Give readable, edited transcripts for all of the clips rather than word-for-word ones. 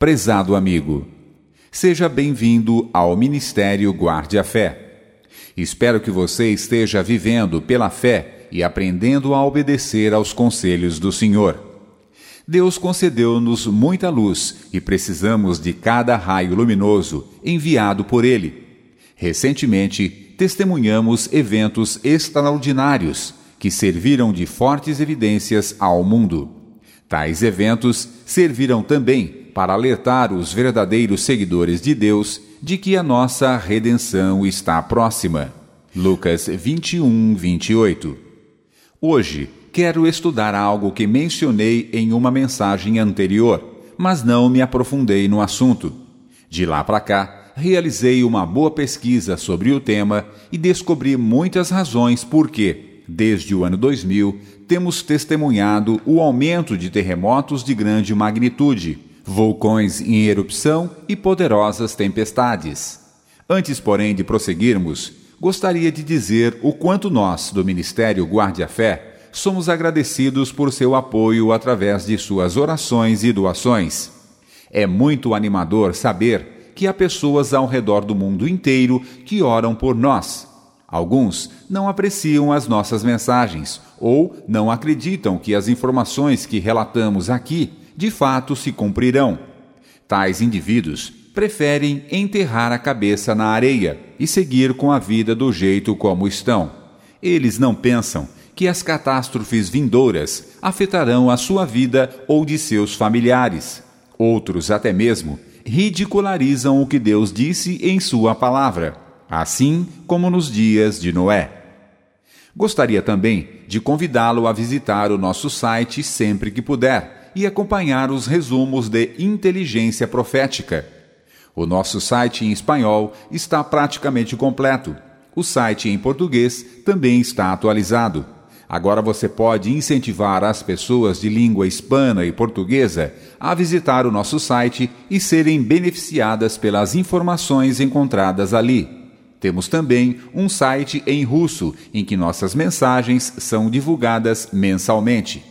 Prezado amigo, seja bem-vindo ao Ministério Guarde a Fé. Espero que você esteja vivendo pela fé e aprendendo a obedecer aos conselhos do Senhor. Deus concedeu-nos muita luz e precisamos de cada raio luminoso enviado por Ele. Recentemente, testemunhamos eventos extraordinários que serviram de fortes evidências ao mundo. Tais eventos serviram também para alertar os verdadeiros seguidores de Deus de que a nossa redenção está próxima. Lucas 21, 28. Hoje, quero estudar algo que mencionei em uma mensagem anterior, mas não me aprofundei no assunto. De lá para cá, realizei uma boa pesquisa sobre o tema e descobri muitas razões por que, desde o ano 2000, temos testemunhado o aumento de terremotos de grande magnitude, vulcões em erupção e poderosas tempestades. Antes, porém, de prosseguirmos, gostaria de dizer o quanto nós, do Ministério Guarde a Fé, somos agradecidos por seu apoio através de suas orações e doações. É muito animador saber que há pessoas ao redor do mundo inteiro que oram por nós. Alguns não apreciam as nossas mensagens ou não acreditam que as informações que relatamos aqui de fato se cumprirão. Tais indivíduos preferem enterrar a cabeça na areia e seguir com a vida do jeito como estão. Eles não pensam que as catástrofes vindouras afetarão a sua vida ou de seus familiares. Outros até mesmo ridicularizam o que Deus disse em sua palavra, assim como nos dias de Noé. Gostaria também de convidá-lo a visitar o nosso site sempre que puder e acompanhar os resumos de inteligência profética. O nosso site em espanhol está praticamente completo. O site em português também está atualizado. Agora você pode incentivar as pessoas de língua hispana e portuguesa a visitar o nosso site e serem beneficiadas pelas informações encontradas ali. Temos também um site em russo em que nossas mensagens são divulgadas mensalmente.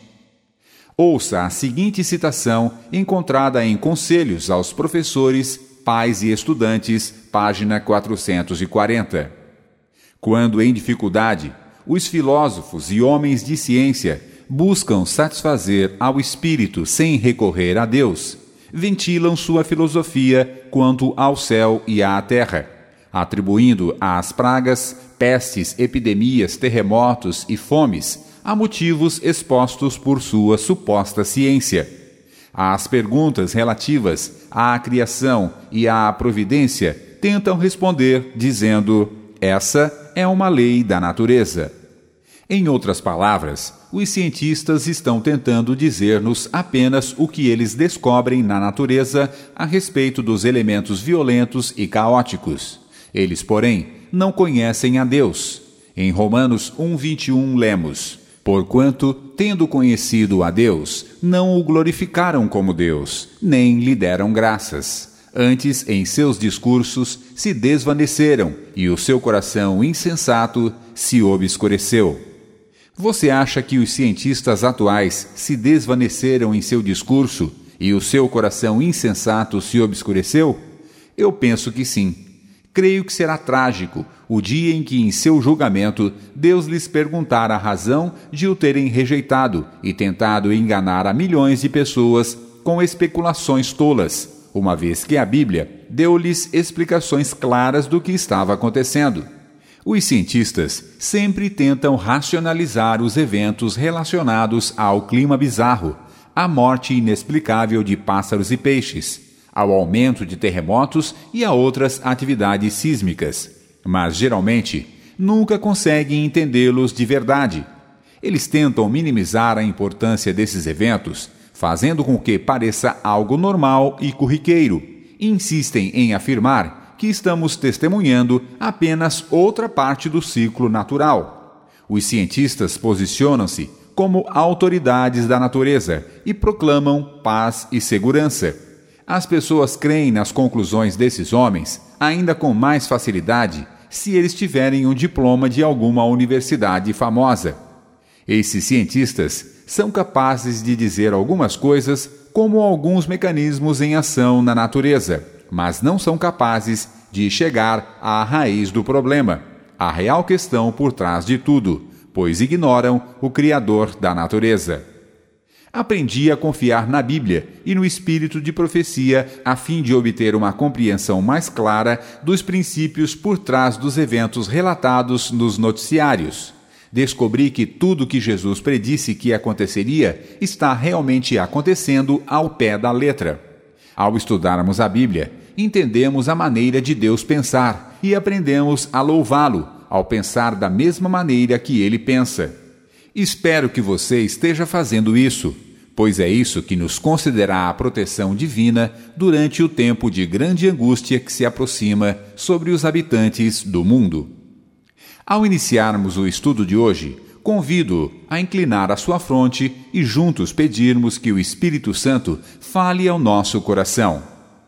Ouça a seguinte citação encontrada em Conselhos aos Professores, Pais e Estudantes, página 440. Quando em dificuldade, os filósofos e homens de ciência buscam satisfazer ao espírito sem recorrer a Deus, ventilam sua filosofia quanto ao céu e à terra, atribuindo às pragas, pestes, epidemias, terremotos e fomes a motivos expostos por sua suposta ciência. As perguntas relativas à criação e à providência tentam responder dizendo: essa é uma lei da natureza. Em outras palavras, os cientistas estão tentando dizer-nos apenas o que eles descobrem na natureza a respeito dos elementos violentos e caóticos. Eles, porém, não conhecem a Deus. Em Romanos 1:21 lemos: porquanto, tendo conhecido a Deus, não o glorificaram como Deus, nem lhe deram graças. Antes, em seus discursos, se desvaneceram, e o seu coração insensato se obscureceu. Você acha que os cientistas atuais se desvaneceram em seu discurso e o seu coração insensato se obscureceu? Eu penso que sim. Creio que será trágico o dia em que, em seu julgamento, Deus lhes perguntar a razão de o terem rejeitado e tentado enganar a milhões de pessoas com especulações tolas, uma vez que a Bíblia deu-lhes explicações claras do que estava acontecendo. Os cientistas sempre tentam racionalizar os eventos relacionados ao clima bizarro, à morte inexplicável de pássaros e peixes, ao aumento de terremotos e a outras atividades sísmicas, mas geralmente nunca conseguem entendê-los de verdade. Eles tentam minimizar a importância desses eventos, fazendo com que pareça algo normal e corriqueiro, e insistem em afirmar que estamos testemunhando apenas outra parte do ciclo natural. Os cientistas posicionam-se como autoridades da natureza e proclamam paz e segurança. As pessoas creem nas conclusões desses homens ainda com mais facilidade se eles tiverem um diploma de alguma universidade famosa. Esses cientistas são capazes de dizer algumas coisas como alguns mecanismos em ação na natureza, mas não são capazes de chegar à raiz do problema, a real questão por trás de tudo, pois ignoram o Criador da natureza. Aprendi a confiar na Bíblia e no espírito de profecia a fim de obter uma compreensão mais clara dos princípios por trás dos eventos relatados nos noticiários. Descobri que tudo que Jesus predisse que aconteceria está realmente acontecendo ao pé da letra. Ao estudarmos a Bíblia, entendemos a maneira de Deus pensar e aprendemos a louvá-lo ao pensar da mesma maneira que ele pensa. Espero que você esteja fazendo isso, pois é isso que nos concederá a proteção divina durante o tempo de grande angústia que se aproxima sobre os habitantes do mundo. Ao iniciarmos o estudo de hoje, convido a inclinar a sua fronte e juntos pedirmos que o Espírito Santo fale ao nosso coração.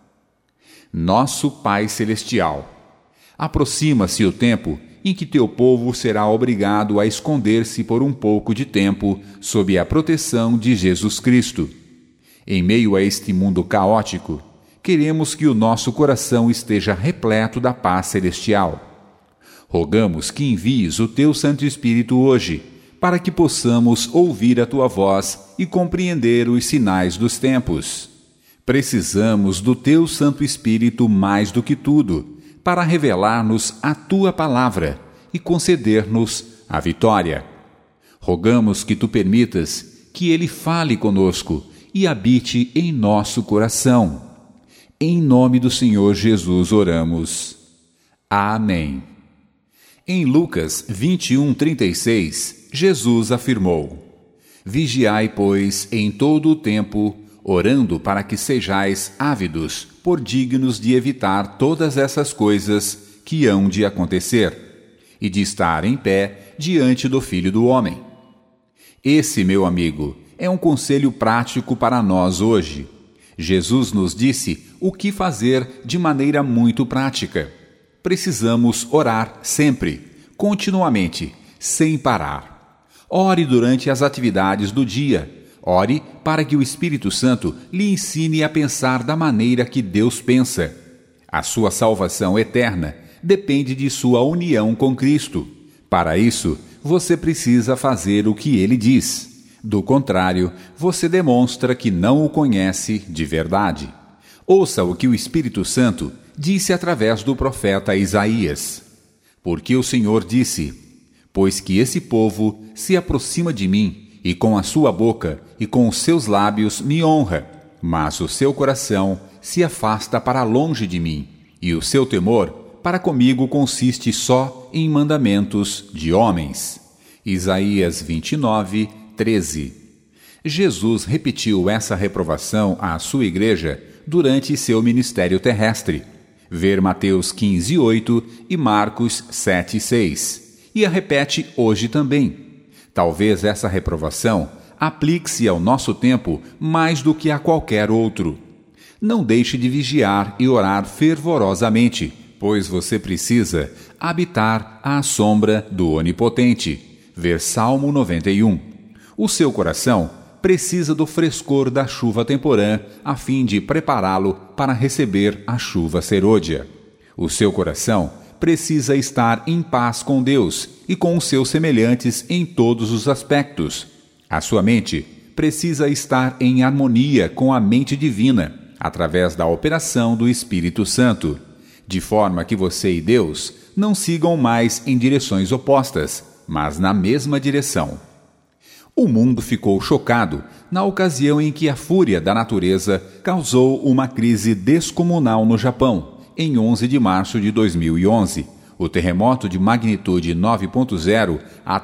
Nosso Pai Celestial, aproxima-se o tempo em que teu povo será obrigado a esconder-se por um pouco de tempo sob a proteção de Jesus Cristo. Em meio a este mundo caótico, queremos que o nosso coração esteja repleto da paz celestial. Rogamos que envies o teu Santo Espírito hoje, para que possamos ouvir a tua voz e compreender os sinais dos tempos. Precisamos do teu Santo Espírito mais do que tudo, para revelar-nos a tua palavra e conceder-nos a vitória. Rogamos que tu permitas que ele fale conosco e habite em nosso coração. Em nome do Senhor Jesus oramos. Amém. Em Lucas 21:36, Jesus afirmou: Vigiai, pois, em todo o tempo, orando para que sejais ávidos, por dignos de evitar todas essas coisas que hão de acontecer, e de estar em pé diante do Filho do Homem. Esse, meu amigo, é um conselho prático para nós hoje. Jesus nos disse o que fazer de maneira muito prática. Precisamos orar sempre, continuamente, sem parar. Ore durante as atividades do dia. Ore para que o Espírito Santo lhe ensine a pensar da maneira que Deus pensa. A sua salvação eterna depende de sua união com Cristo. Para isso, você precisa fazer o que ele diz. Do contrário, você demonstra que não o conhece de verdade. Ouça o que o Espírito Santo disse através do profeta Isaías. Porque o Senhor disse: Pois que esse povo se aproxima de mim, e com a sua boca e com os seus lábios me honra, mas o seu coração se afasta para longe de mim, e o seu temor para comigo consiste só em mandamentos de homens. Isaías 29:13. Jesus repetiu essa reprovação à sua igreja durante seu ministério terrestre. Ver Mateus 15:8 e Marcos 7:6. E a repete hoje também. Talvez essa reprovação aplique-se ao nosso tempo mais do que a qualquer outro. Não deixe de vigiar e orar fervorosamente, pois você precisa habitar à sombra do Onipotente. Ver Salmo 91. O seu coração precisa do frescor da chuva temporã a fim de prepará-lo para receber a chuva serôdia. O seu coração precisa estar em paz com Deus e com os seus semelhantes em todos os aspectos. A sua mente precisa estar em harmonia com a mente divina, através da operação do Espírito Santo, de forma que você e Deus não sigam mais em direções opostas, mas na mesma direção. O mundo ficou chocado na ocasião em que a fúria da natureza causou uma crise descomunal no Japão, em 11 de março de 2011, o terremoto de magnitude 9.0 a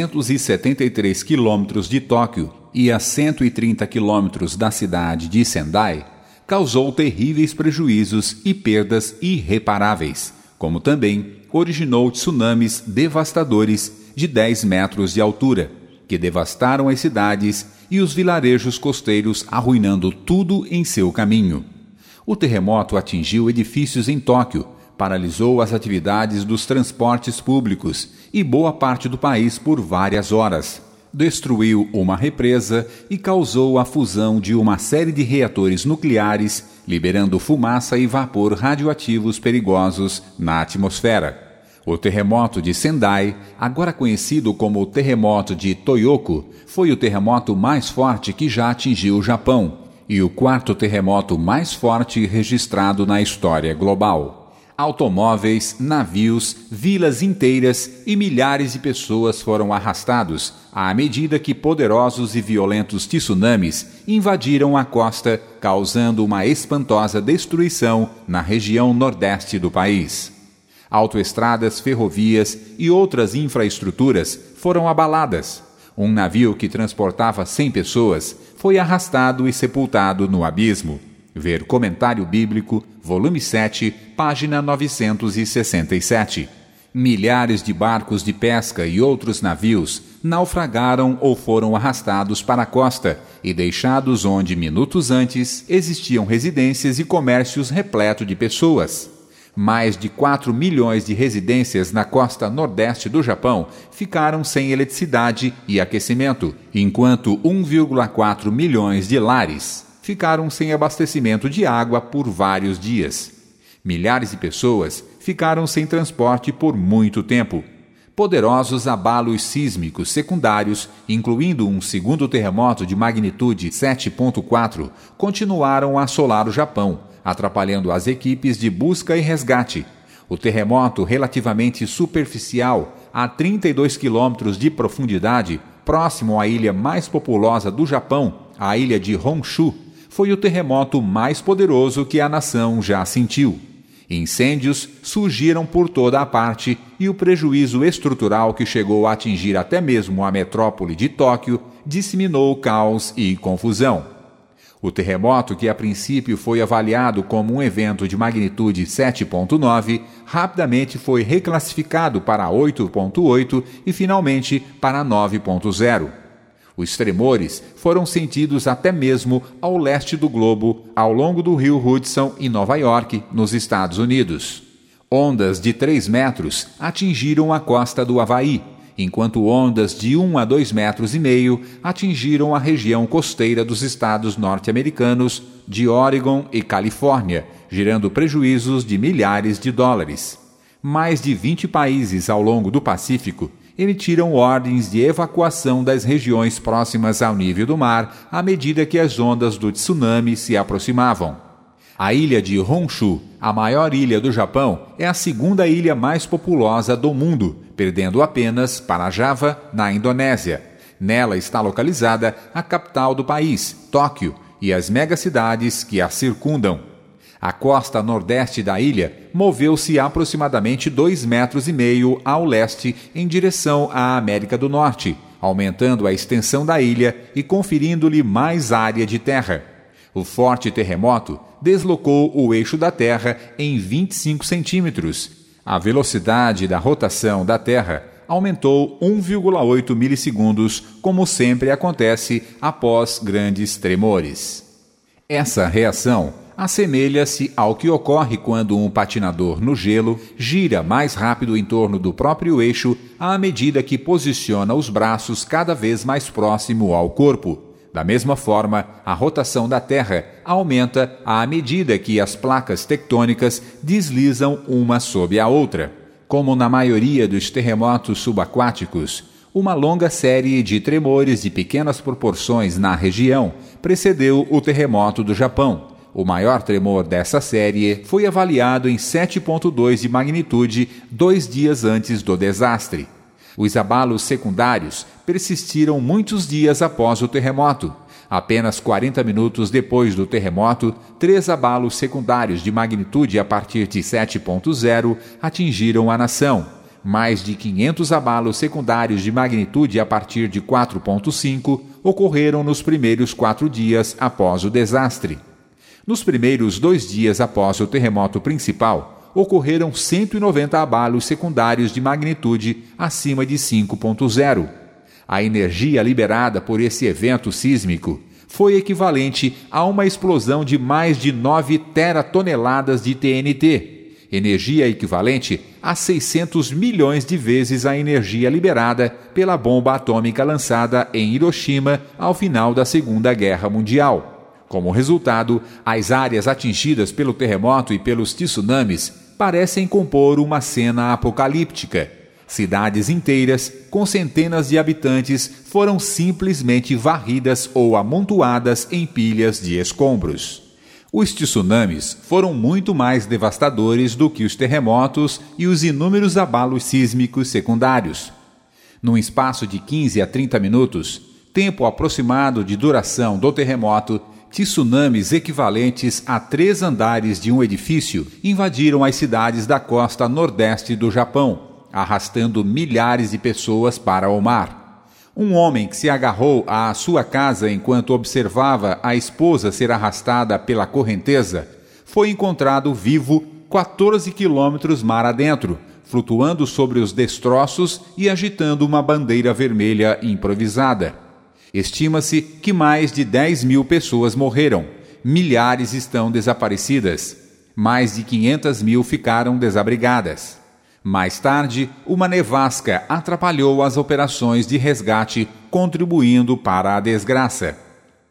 373 quilômetros de Tóquio e a 130 quilômetros da cidade de Sendai causou terríveis prejuízos e perdas irreparáveis, como também originou tsunamis devastadores de 10 metros de altura, que devastaram as cidades e os vilarejos costeiros, arruinando tudo em seu caminho. O terremoto atingiu edifícios em Tóquio, paralisou as atividades dos transportes públicos e boa parte do país por várias horas. destruiu uma represa e causou a fusão de uma série de reatores nucleares, liberando fumaça e vapor radioativos perigosos na atmosfera. O terremoto de Sendai, agora conhecido como o terremoto de Tohoku, foi o terremoto mais forte que já atingiu o Japão e o quarto terremoto mais forte registrado na história global. Automóveis, navios, vilas inteiras e milhares de pessoas foram arrastados à medida que poderosos e violentos tsunamis invadiram a costa, causando uma espantosa destruição na região nordeste do país. Autoestradas, ferrovias e outras infraestruturas foram abaladas. Um navio que transportava 100 pessoas foi arrastado e sepultado no abismo. Ver Comentário Bíblico, volume 7, página 967. Milhares de barcos de pesca e outros navios naufragaram ou foram arrastados para a costa e deixados onde, minutos antes, existiam residências e comércios repletos de pessoas. Mais de 4 milhões de residências na costa nordeste do Japão ficaram sem eletricidade e aquecimento, enquanto 1,4 milhões de lares ficaram sem abastecimento de água por vários dias. Milhares de pessoas ficaram sem transporte por muito tempo. Poderosos abalos sísmicos secundários, incluindo um segundo terremoto de magnitude 7,4, continuaram a assolar o Japão, atrapalhando as equipes de busca e resgate. O terremoto relativamente superficial, a 32 quilômetros de profundidade, próximo à ilha mais populosa do Japão, a ilha de Honshu, foi o terremoto mais poderoso que a nação já sentiu. Incêndios surgiram por toda a parte e o prejuízo estrutural que chegou a atingir até mesmo a metrópole de Tóquio disseminou caos e confusão. O terremoto, que a princípio foi avaliado como um evento de magnitude 7,9, rapidamente foi reclassificado para 8,8 e finalmente para 9,0. Os tremores foram sentidos até mesmo ao leste do globo, ao longo do rio Hudson, em Nova York, nos Estados Unidos. Ondas de 3 metros atingiram a costa do Havaí, enquanto ondas de 1 a 2,5 metros atingiram a região costeira dos estados norte-americanos de Oregon e Califórnia, gerando prejuízos de milhares de dólares. Mais de 20 países ao longo do Pacífico emitiram ordens de evacuação das regiões próximas ao nível do mar à medida que as ondas do tsunami se aproximavam. A ilha de Honshu, a maior ilha do Japão, é a segunda ilha mais populosa do mundo, perdendo apenas para Java, na Indonésia. Nela está localizada a capital do país, Tóquio, e as megacidades que a circundam. A costa nordeste da ilha moveu-se aproximadamente 2,5 metros ao leste em direção à América do Norte, aumentando a extensão da ilha e conferindo-lhe mais área de terra. O forte terremoto deslocou o eixo da Terra em 25 centímetros. A velocidade da rotação da Terra aumentou 1,8 milissegundos, como sempre acontece após grandes tremores. Essa reação assemelha-se ao que ocorre quando um patinador no gelo gira mais rápido em torno do próprio eixo à medida que posiciona os braços cada vez mais próximo ao corpo. Da mesma forma, a rotação da Terra aumenta à medida que as placas tectônicas deslizam uma sob a outra. Como na maioria dos terremotos subaquáticos, uma longa série de tremores de pequenas proporções na região precedeu o terremoto do Japão. O maior tremor dessa série foi avaliado em 7,2 de magnitude 2 dias antes do desastre. Os abalos secundários persistiram muitos dias após o terremoto. Apenas 40 minutos depois do terremoto, 3 abalos secundários de magnitude a partir de 7,0 atingiram a nação. Mais de 500 abalos secundários de magnitude a partir de 4,5 ocorreram nos primeiros 4 dias após o desastre. Nos primeiros 2 dias após o terremoto principal, ocorreram 190 abalos secundários de magnitude acima de 5,0. A energia liberada por esse evento sísmico foi equivalente a uma explosão de mais de 9 teratoneladas de TNT, energia equivalente a 600 milhões de vezes a energia liberada pela bomba atômica lançada em Hiroshima ao final da Segunda Guerra Mundial. Como resultado, as áreas atingidas pelo terremoto e pelos tsunamis parecem compor uma cena apocalíptica. Cidades inteiras, com centenas de habitantes, foram simplesmente varridas ou amontoadas em pilhas de escombros. Os tsunamis foram muito mais devastadores do que os terremotos e os inúmeros abalos sísmicos secundários. Num espaço de 15 a 30 minutos, tempo aproximado de duração do terremoto, tsunamis equivalentes a 3 andares de um edifício invadiram as cidades da costa nordeste do Japão, arrastando milhares de pessoas para o mar. Um homem que se agarrou à sua casa enquanto observava a esposa ser arrastada pela correnteza foi encontrado vivo 14 quilômetros mar adentro, flutuando sobre os destroços e agitando uma bandeira vermelha improvisada. Estima-se que mais de 10 mil pessoas morreram, milhares estão desaparecidas, mais de 500 mil ficaram desabrigadas. Mais tarde, uma nevasca atrapalhou as operações de resgate, contribuindo para a desgraça.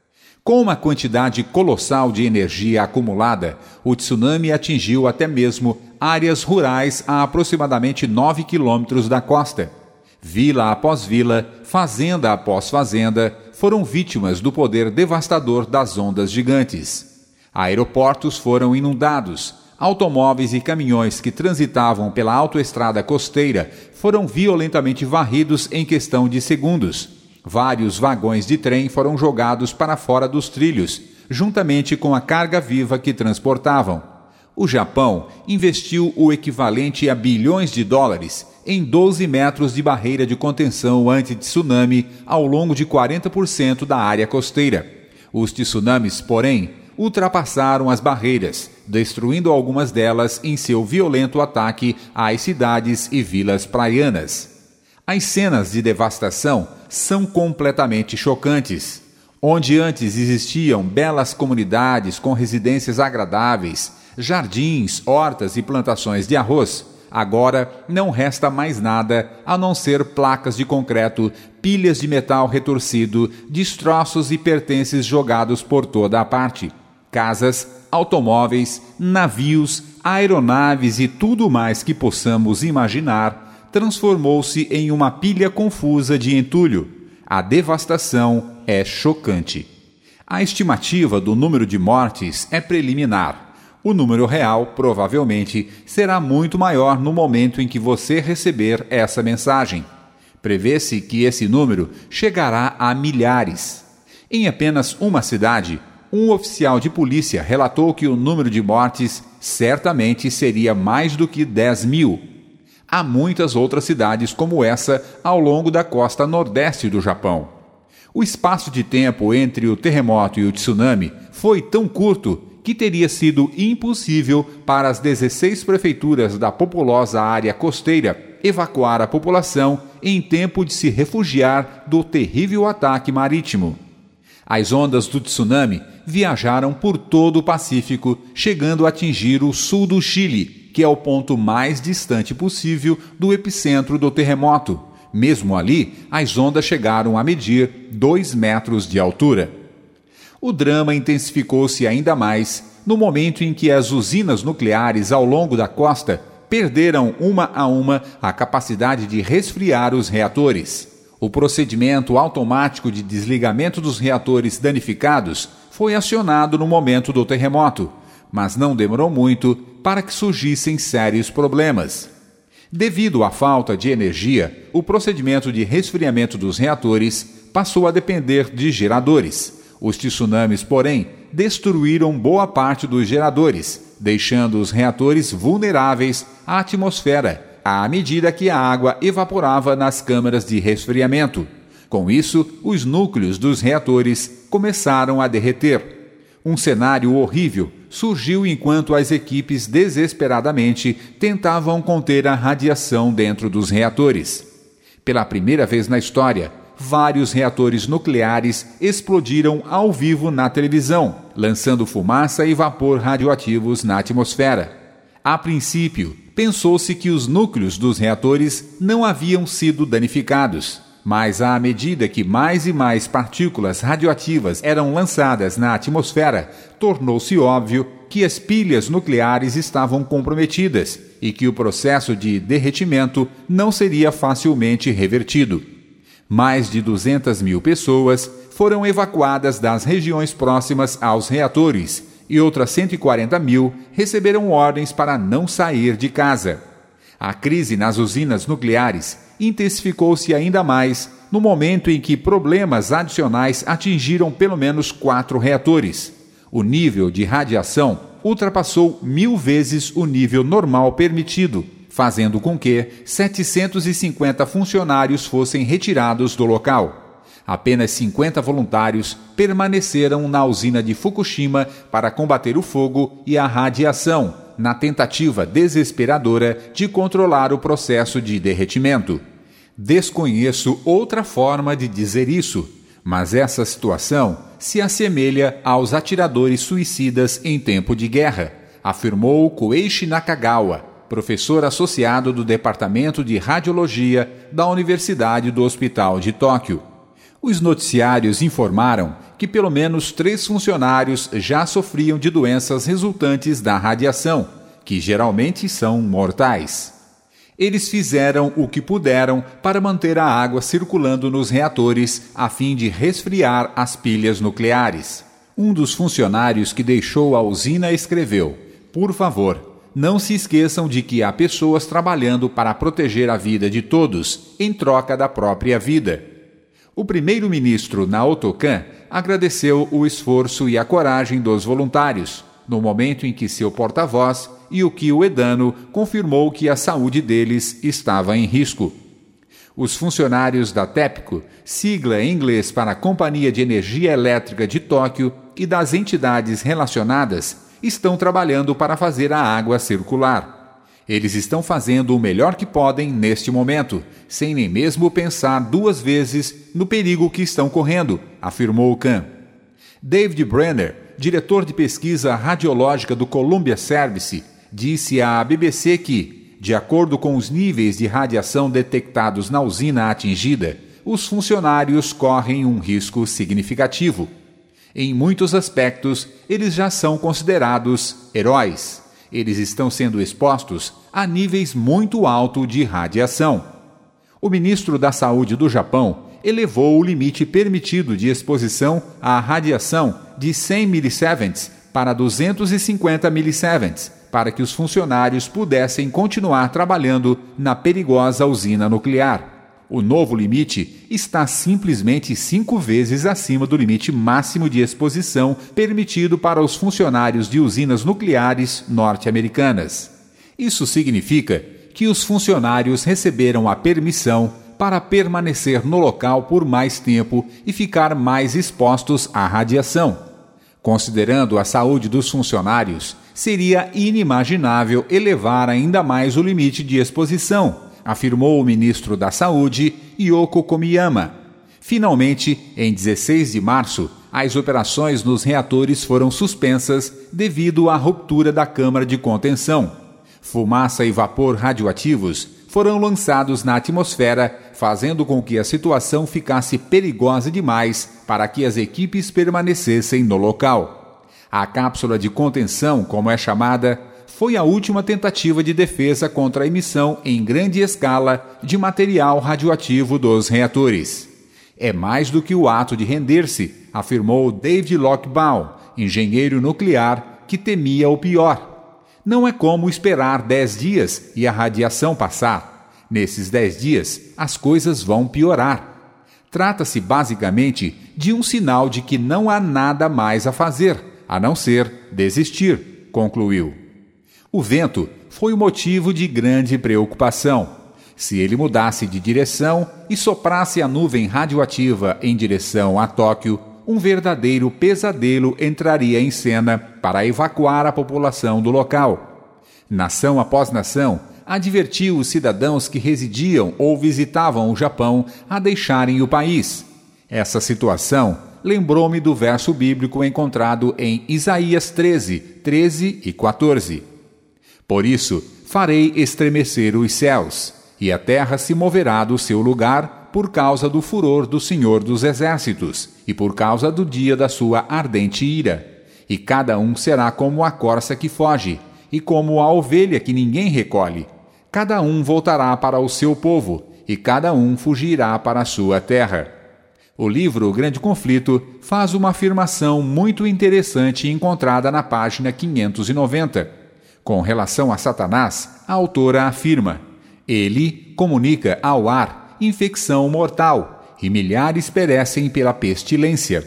Com uma quantidade colossal de energia acumulada, o tsunami atingiu até mesmo áreas rurais a aproximadamente 9 quilômetros da costa. Vila após vila, fazenda após fazenda, foram vítimas do poder devastador das ondas gigantes. Aeroportos foram inundados. Automóveis e caminhões que transitavam pela autoestrada costeira foram violentamente varridos em questão de segundos. Vários vagões de trem foram jogados para fora dos trilhos, juntamente com a carga viva que transportavam. O Japão investiu o equivalente a bilhões de dólares em 12 metros de barreira de contenção anti-tsunami ao longo de 40% da área costeira. Os tsunamis, porém, ultrapassaram as barreiras, destruindo algumas delas em seu violento ataque às cidades e vilas praianas. As cenas de devastação são completamente chocantes. Onde antes existiam belas comunidades com residências agradáveis, jardins, hortas e plantações de arroz, agora não resta mais nada a não ser placas de concreto, pilhas de metal retorcido, destroços e pertences jogados por toda a parte. Casas, automóveis, navios, aeronaves e tudo mais que possamos imaginar transformou-se em uma pilha confusa de entulho. A devastação é chocante. A estimativa do número de mortes é preliminar. O número real, provavelmente, será muito maior no momento em que você receber essa mensagem. Prevê-se que esse número chegará a milhares. Em apenas uma cidade, um oficial de polícia relatou que o número de mortes certamente seria mais do que 10 mil. Há muitas outras cidades como essa ao longo da costa nordeste do Japão. O espaço de tempo entre o terremoto e o tsunami foi tão curto que teria sido impossível para as 16 prefeituras da populosa área costeira evacuar a população em tempo de se refugiar do terrível ataque marítimo. As ondas do tsunami viajaram por todo o Pacífico, chegando a atingir o sul do Chile, que é o ponto mais distante possível do epicentro do terremoto. Mesmo ali, as ondas chegaram a medir 2 metros de altura. O drama intensificou-se ainda mais no momento em que as usinas nucleares ao longo da costa perderam uma a uma a capacidade de resfriar os reatores. O procedimento automático de desligamento dos reatores danificados foi acionado no momento do terremoto, mas não demorou muito para que surgissem sérios problemas. Devido à falta de energia, o procedimento de resfriamento dos reatores passou a depender de geradores. Os tsunamis, porém, destruíram boa parte dos geradores, deixando os reatores vulneráveis à atmosfera, à medida que a água evaporava nas câmaras de resfriamento. Com isso, os núcleos dos reatores começaram a derreter. Um cenário horrível surgiu enquanto as equipes desesperadamente tentavam conter a radiação dentro dos reatores. Pela primeira vez na história, vários reatores nucleares explodiram ao vivo na televisão, lançando fumaça e vapor radioativos na atmosfera. A princípio, pensou-se que os núcleos dos reatores não haviam sido danificados, mas à medida que mais e mais partículas radioativas eram lançadas na atmosfera, tornou-se óbvio que as pilhas nucleares estavam comprometidas e que o processo de derretimento não seria facilmente revertido. Mais de 200 mil pessoas foram evacuadas das regiões próximas aos reatores e outras 140 mil receberam ordens para não sair de casa. A crise nas usinas nucleares intensificou-se ainda mais no momento em que problemas adicionais atingiram pelo menos 4 reatores. O nível de radiação ultrapassou 1000 vezes o nível normal permitido, fazendo com que 750 funcionários fossem retirados do local. Apenas 50 voluntários permaneceram na usina de Fukushima para combater o fogo e a radiação, na tentativa desesperadora de controlar o processo de derretimento. Desconheço outra forma de dizer isso, mas essa situação se assemelha aos atiradores suicidas em tempo de guerra, afirmou Koichi Nakagawa, professor associado do Departamento de Radiologia da Universidade do Hospital de Tóquio. Os noticiários informaram que pelo menos 3 funcionários já sofriam de doenças resultantes da radiação, que geralmente são mortais. Eles fizeram o que puderam para manter a água circulando nos reatores a fim de resfriar as pilhas nucleares. Um dos funcionários que deixou a usina escreveu: "Por favor, não se esqueçam de que há pessoas trabalhando para proteger a vida de todos em troca da própria vida." O primeiro-ministro Naoto Kan agradeceu o esforço e a coragem dos voluntários, no momento em que seu porta-voz, Yukio Uedano, confirmou que a saúde deles estava em risco. Os funcionários da TEPCO, sigla em inglês para a Companhia de Energia Elétrica de Tóquio, e das entidades relacionadas, estão trabalhando para fazer a água circular. Eles estão fazendo o melhor que podem neste momento, sem nem mesmo pensar 2 vezes no perigo que estão correndo, afirmou Kan. David Brenner, diretor de pesquisa radiológica do Columbia Service, disse à BBC que, de acordo com os níveis de radiação detectados na usina atingida, os funcionários correm um risco significativo. Em muitos aspectos, eles já são considerados heróis. Eles estão sendo expostos a níveis muito altos de radiação. O ministro da Saúde do Japão elevou o limite permitido de exposição à radiação de 100 millisieverts para 250 millisieverts, para que os funcionários pudessem continuar trabalhando na perigosa usina nuclear. O novo limite está simplesmente 5 vezes acima do limite máximo de exposição permitido para os funcionários de usinas nucleares norte-americanas. Isso significa que os funcionários receberam a permissão para permanecer no local por mais tempo e ficar mais expostos à radiação. Considerando a saúde dos funcionários, seria inimaginável elevar ainda mais o limite de exposição, afirmou o ministro da Saúde, Yoko Komiyama. Finalmente, em 16 de março, as operações nos reatores foram suspensas devido à ruptura da câmara de contenção. Fumaça e vapor radioativos foram lançados na atmosfera, fazendo com que a situação ficasse perigosa demais para que as equipes permanecessem no local. A cápsula de contenção, como é chamada, foi a última tentativa de defesa contra a emissão em grande escala de material radioativo dos reatores. É mais do que o ato de render-se, afirmou David Lockbaum, engenheiro nuclear, que temia o pior. Não é como esperar 10 dias e a radiação passar. Nesses 10 dias, as coisas vão piorar. Trata-se basicamente de um sinal de que não há nada mais a fazer, a não ser desistir, concluiu. O vento foi o motivo de grande preocupação. Se ele mudasse de direção e soprasse a nuvem radioativa em direção a Tóquio, um verdadeiro pesadelo entraria em cena para evacuar a população do local. Nação após nação, advertiu os cidadãos que residiam ou visitavam o Japão a deixarem o país. Essa situação lembrou-me do verso bíblico encontrado em Isaías 13, 13 e 14. Por isso, farei estremecer os céus, e a terra se moverá do seu lugar por causa do furor do Senhor dos Exércitos, e por causa do dia da sua ardente ira. E cada um será como a corça que foge, e como a ovelha que ninguém recolhe. Cada um voltará para o seu povo, e cada um fugirá para a sua terra. O livro O Grande Conflito faz uma afirmação muito interessante encontrada na página 590. Com relação a Satanás, a autora afirma: ele comunica ao ar infecção mortal, e milhares perecem pela pestilência.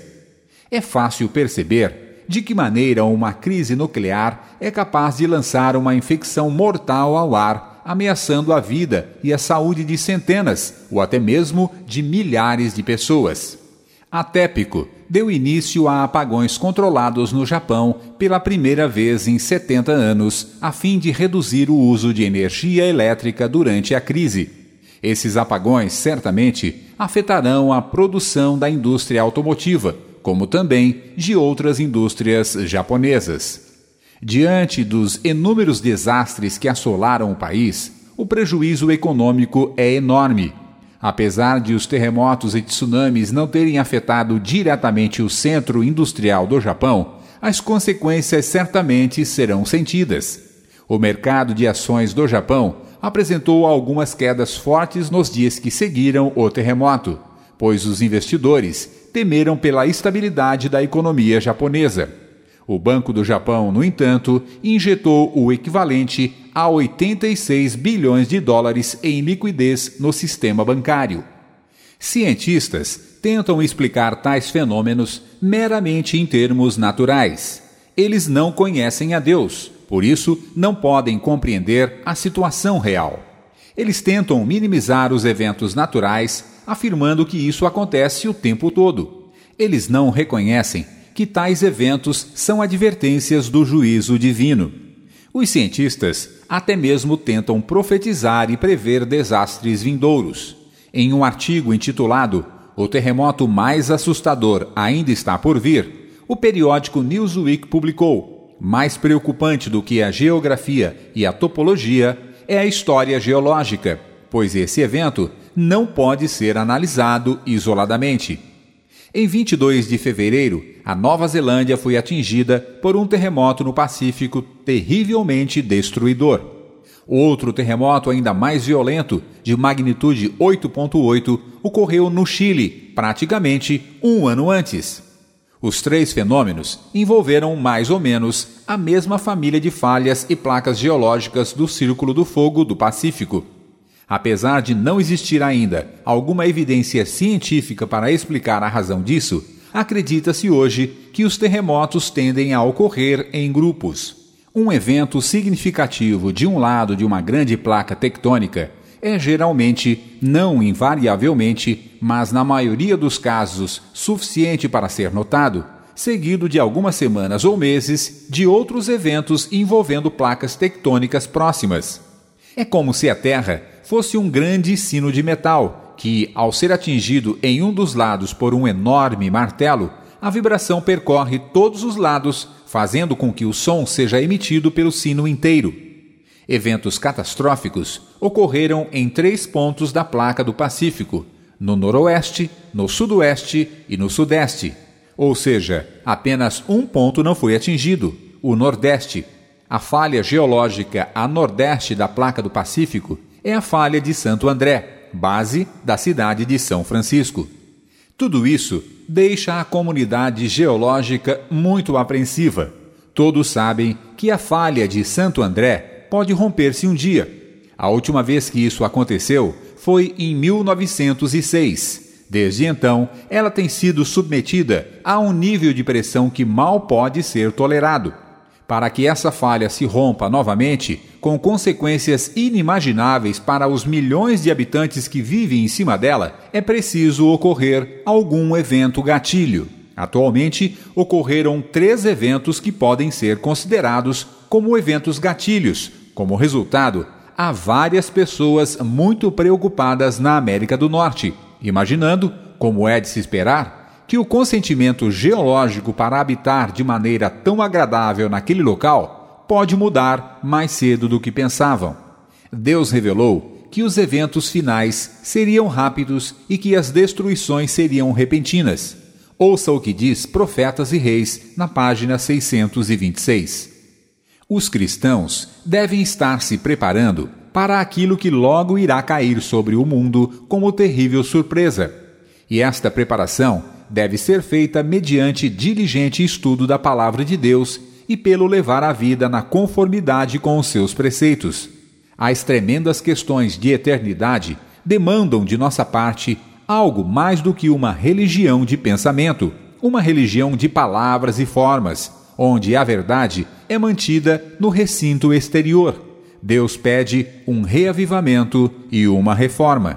É fácil perceber de que maneira uma crise nuclear é capaz de lançar uma infecção mortal ao ar, ameaçando a vida e a saúde de centenas ou até mesmo de milhares de pessoas. A TEPCO deu início a apagões controlados no Japão pela primeira vez em 70 anos, a fim de reduzir o uso de energia elétrica durante a crise. Esses apagões certamente afetarão a produção da indústria automotiva, como também de outras indústrias japonesas. Diante dos inúmeros desastres que assolaram o país, o prejuízo econômico é enorme. Apesar de os terremotos e tsunamis não terem afetado diretamente o centro industrial do Japão, as consequências certamente serão sentidas. O mercado de ações do Japão apresentou algumas quedas fortes nos dias que seguiram o terremoto, pois os investidores temeram pela estabilidade da economia japonesa. O Banco do Japão, no entanto, injetou o equivalente a 86 bilhões de dólares em liquidez no sistema bancário. Cientistas tentam explicar tais fenômenos meramente em termos naturais. Eles não conhecem a Deus, por isso não podem compreender a situação real. Eles tentam minimizar os eventos naturais, afirmando que isso acontece o tempo todo. Eles não reconhecem que tais eventos são advertências do juízo divino. Os cientistas até mesmo tentam profetizar e prever desastres vindouros. Em um artigo intitulado "O terremoto mais assustador ainda está por vir", o periódico Newsweek publicou: mais preocupante do que a geografia e a topologia é a história geológica, pois esse evento não pode ser analisado isoladamente. Em 22 de fevereiro, a Nova Zelândia foi atingida por um terremoto no Pacífico terrivelmente destruidor. Outro terremoto ainda mais violento, de magnitude 8.8, ocorreu no Chile, praticamente um ano antes. Os três fenômenos envolveram mais ou menos a mesma família de falhas e placas geológicas do Círculo do Fogo do Pacífico. Apesar de não existir ainda alguma evidência científica para explicar a razão disso, acredita-se hoje que os terremotos tendem a ocorrer em grupos. Um evento significativo de um lado de uma grande placa tectônica é geralmente, não invariavelmente, mas na maioria dos casos suficiente para ser notado, seguido de algumas semanas ou meses de outros eventos envolvendo placas tectônicas próximas. É como se a Terra fosse um grande sino de metal, que, ao ser atingido em um dos lados por um enorme martelo, a vibração percorre todos os lados, fazendo com que o som seja emitido pelo sino inteiro. Eventos catastróficos ocorreram em 3 pontos da placa do Pacífico, no noroeste, no sudoeste e no sudeste. Ou seja, apenas um ponto não foi atingido, o nordeste. A falha geológica a nordeste da placa do Pacífico é a falha de Santo André, base da cidade de São Francisco. Tudo isso deixa a comunidade geológica muito apreensiva. Todos sabem que a falha de Santo André pode romper-se um dia. A última vez que isso aconteceu foi em 1906. Desde então, ela tem sido submetida a um nível de pressão que mal pode ser tolerado. Para que essa falha se rompa novamente, com consequências inimagináveis para os milhões de habitantes que vivem em cima dela, é preciso ocorrer algum evento gatilho. Atualmente, ocorreram 3 eventos que podem ser considerados como eventos gatilhos. Como resultado, há várias pessoas muito preocupadas na América do Norte, imaginando, como é de se esperar, que o consentimento geológico para habitar de maneira tão agradável naquele local pode mudar mais cedo do que pensavam. Deus revelou que os eventos finais seriam rápidos e que as destruições seriam repentinas. Ouça o que diz Profetas e Reis, na página 626. Os cristãos devem estar se preparando para aquilo que logo irá cair sobre o mundo como terrível surpresa. E esta preparação deve ser feita mediante diligente estudo da Palavra de Deus e pelo levar a vida na conformidade com os seus preceitos. As tremendas questões de eternidade demandam de nossa parte algo mais do que uma religião de pensamento, uma religião de palavras e formas, onde a verdade é mantida no recinto exterior. Deus pede um reavivamento e uma reforma.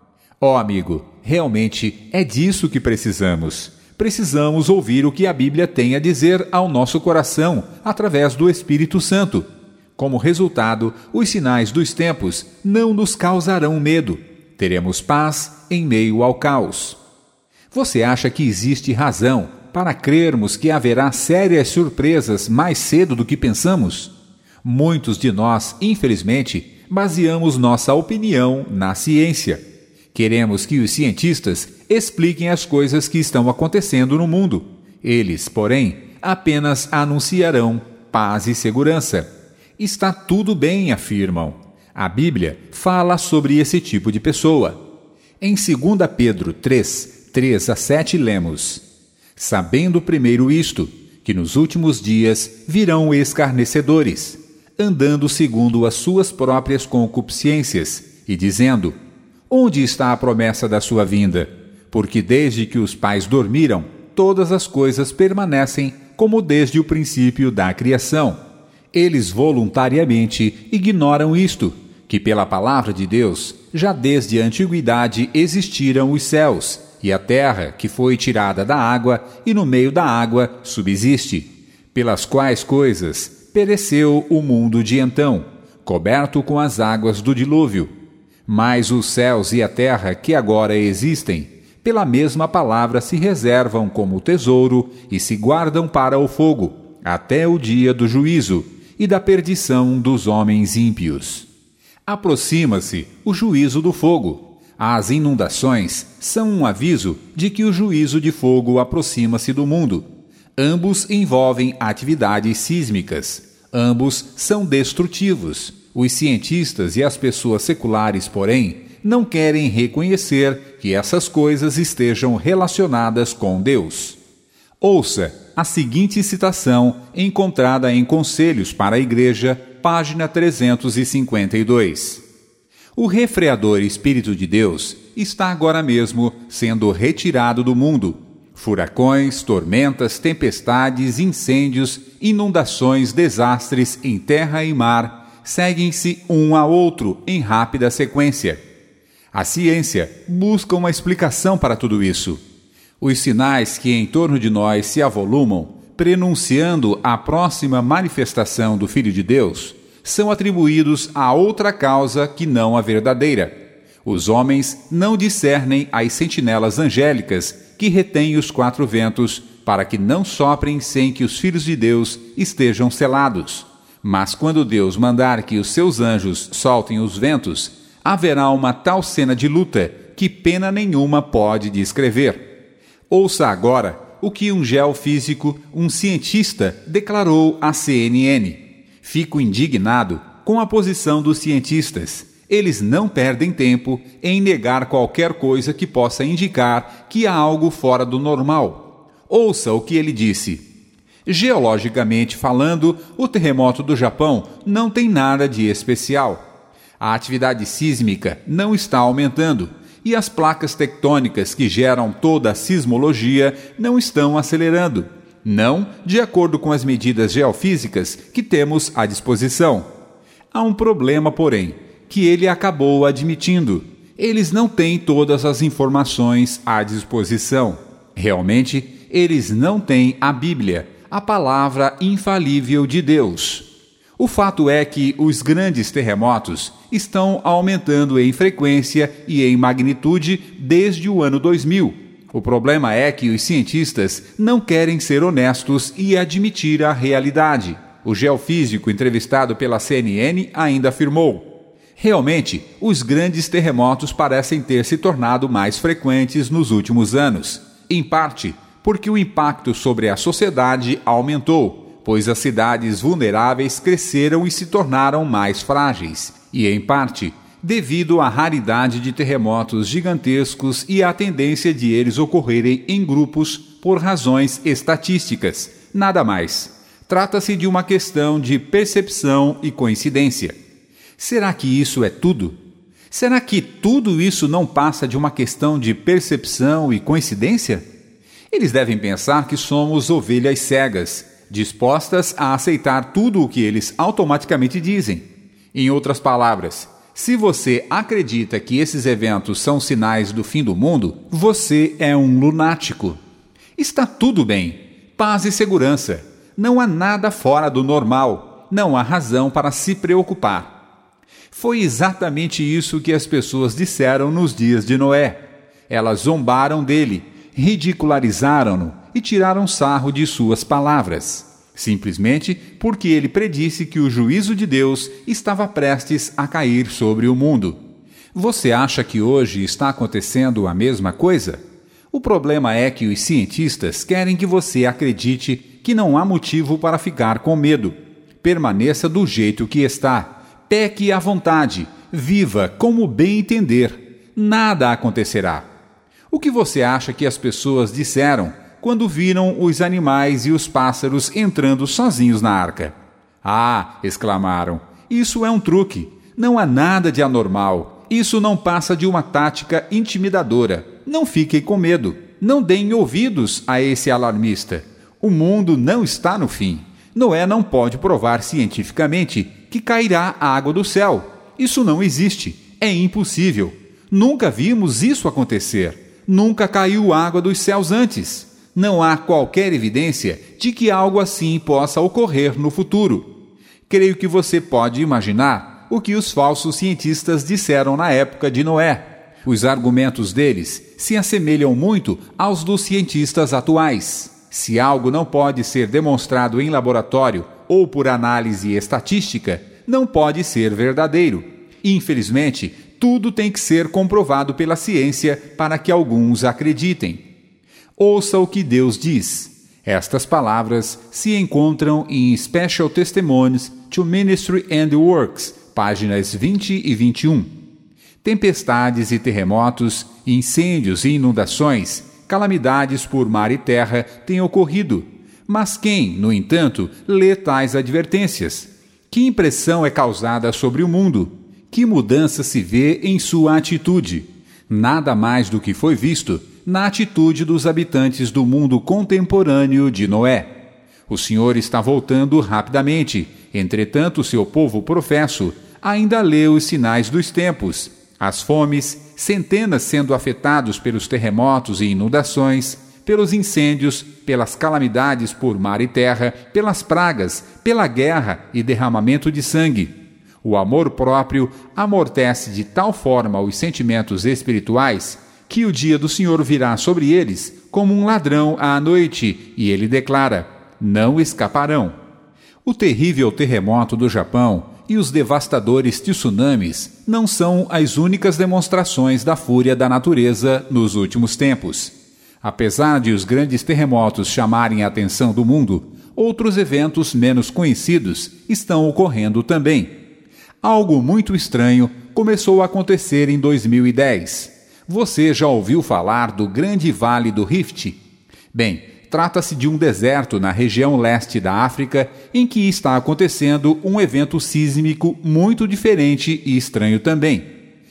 Ó amigo, realmente é disso que precisamos. Precisamos ouvir o que a Bíblia tem a dizer ao nosso coração através do Espírito Santo. Como resultado, os sinais dos tempos não nos causarão medo. Teremos paz em meio ao caos. Você acha que existe razão para crermos que haverá sérias surpresas mais cedo do que pensamos? Muitos de nós, infelizmente, baseamos nossa opinião na ciência. Queremos que os cientistas expliquem as coisas que estão acontecendo no mundo. Eles, porém, apenas anunciarão paz e segurança. Está tudo bem, afirmam. A Bíblia fala sobre esse tipo de pessoa. Em 2 Pedro 3, 3-7 lemos: Sabendo primeiro isto, que nos últimos dias virão escarnecedores, andando segundo as suas próprias concupiscências, e dizendo: Onde está a promessa da sua vinda? Porque desde que os pais dormiram, todas as coisas permanecem como desde o princípio da criação. Eles voluntariamente ignoram isto, que pela palavra de Deus, já desde a antiguidade existiram os céus, e a terra que foi tirada da água, e no meio da água subsiste, pelas quais coisas pereceu o mundo de então, coberto com as águas do dilúvio. Mas os céus e a terra que agora existem, pela mesma palavra se reservam como tesouro e se guardam para o fogo, até o dia do juízo e da perdição dos homens ímpios. Aproxima-se o juízo do fogo. As inundações são um aviso de que o juízo de fogo aproxima-se do mundo. Ambos envolvem atividades sísmicas. Ambos são destrutivos. Os cientistas e as pessoas seculares, porém, não querem reconhecer que essas coisas estejam relacionadas com Deus. Ouça a seguinte citação encontrada em Conselhos para a Igreja, página 352. O refreador Espírito de Deus está agora mesmo sendo retirado do mundo. Furacões, tormentas, tempestades, incêndios, inundações, desastres em terra e mar seguem-se um a outro em rápida sequência. A ciência busca uma explicação para tudo isso. Os sinais que em torno de nós se avolumam, prenunciando a próxima manifestação do Filho de Deus, são atribuídos a outra causa que não a verdadeira. Os homens não discernem as sentinelas angélicas que retêm os quatro ventos, para que não soprem sem que os filhos de Deus estejam selados. Mas quando Deus mandar que os seus anjos soltem os ventos, haverá uma tal cena de luta que pena nenhuma pode descrever. Ouça agora o que um geofísico, um cientista, declarou à CNN. Fico indignado com a posição dos cientistas. Eles não perdem tempo em negar qualquer coisa que possa indicar que há algo fora do normal. Ouça o que ele disse. Geologicamente falando, o terremoto do Japão não tem nada de especial. A atividade sísmica não está aumentando e as placas tectônicas que geram toda a sismologia não estão acelerando. Não de acordo com as medidas geofísicas que temos à disposição. Há um problema, porém, que ele acabou admitindo. Eles não têm todas as informações à disposição. Realmente, eles não têm a Bíblia, a palavra infalível de Deus. O fato é que os grandes terremotos estão aumentando em frequência e em magnitude desde o ano 2000. O problema é que os cientistas não querem ser honestos e admitir a realidade. o geofísico entrevistado pela CNN ainda afirmou: realmente, os grandes terremotos parecem ter se tornado mais frequentes nos últimos anos, em parte porque o impacto sobre a sociedade aumentou, pois as cidades vulneráveis cresceram e se tornaram mais frágeis, e em parte devido à raridade de terremotos gigantescos e à tendência de eles ocorrerem em grupos por razões estatísticas, nada mais. Trata-se de uma questão de percepção e coincidência. Será que isso é tudo? Será que tudo isso não passa de uma questão de percepção e coincidência? Eles devem pensar que somos ovelhas cegas, dispostas a aceitar tudo o que eles automaticamente dizem. Em outras palavras, se você acredita que esses eventos são sinais do fim do mundo, você é um lunático. Está tudo bem. Paz e segurança. Não há nada fora do normal. Não há razão para se preocupar. Foi exatamente isso que as pessoas disseram nos dias de Noé. Elas zombaram dele, ridicularizaram-no e tiraram sarro de suas palavras, simplesmente porque ele predisse que o juízo de Deus estava prestes a cair sobre o mundo. Você acha que hoje está acontecendo a mesma coisa? O problema é que os cientistas querem que você acredite que não há motivo para ficar com medo. Permaneça do jeito que está. Peque à vontade. Viva como bem entender. Nada acontecerá. O que você acha que as pessoas disseram quando viram os animais e os pássaros entrando sozinhos na arca? Ah, exclamaram, isso é um truque. Não há nada de anormal. Isso não passa de uma tática intimidadora. Não fiquem com medo. Não deem ouvidos a esse alarmista. O mundo não está no fim. Noé não pode provar cientificamente que cairá água do céu. Isso não existe. É impossível. Nunca vimos isso acontecer. Nunca caiu água dos céus antes. Não há qualquer evidência de que algo assim possa ocorrer no futuro. Creio que você pode imaginar o que os falsos cientistas disseram na época de Noé. Os argumentos deles se assemelham muito aos dos cientistas atuais. Se algo não pode ser demonstrado em laboratório ou por análise estatística, não pode ser verdadeiro. Infelizmente, tudo tem que ser comprovado pela ciência para que alguns acreditem. Ouça o que Deus diz. Estas palavras se encontram em Special Testimonies to Ministry and Works, páginas 20 e 21. Tempestades e terremotos, incêndios e inundações, calamidades por mar e terra têm ocorrido. Mas quem, no entanto, lê tais advertências? Que impressão é causada sobre o mundo? Que mudança se vê em sua atitude? Nada mais do que foi visto na atitude dos habitantes do mundo contemporâneo de Noé. O Senhor está voltando rapidamente, entretanto seu povo professo ainda lê os sinais dos tempos, as fomes, centenas sendo afetados pelos terremotos e inundações, pelos incêndios, pelas calamidades por mar e terra, pelas pragas, pela guerra e derramamento de sangue. O amor próprio amortece de tal forma os sentimentos espirituais que o dia do Senhor virá sobre eles como um ladrão à noite, e ele declara: não escaparão. O terrível terremoto do Japão e os devastadores tsunamis não são as únicas demonstrações da fúria da natureza nos últimos tempos. Apesar de os grandes terremotos chamarem a atenção do mundo, outros eventos menos conhecidos estão ocorrendo também. Algo muito estranho começou a acontecer em 2010. Você já ouviu falar do Grande Vale do Rift? Bem, trata-se de um deserto na região leste da África em que está acontecendo um evento sísmico muito diferente e estranho também.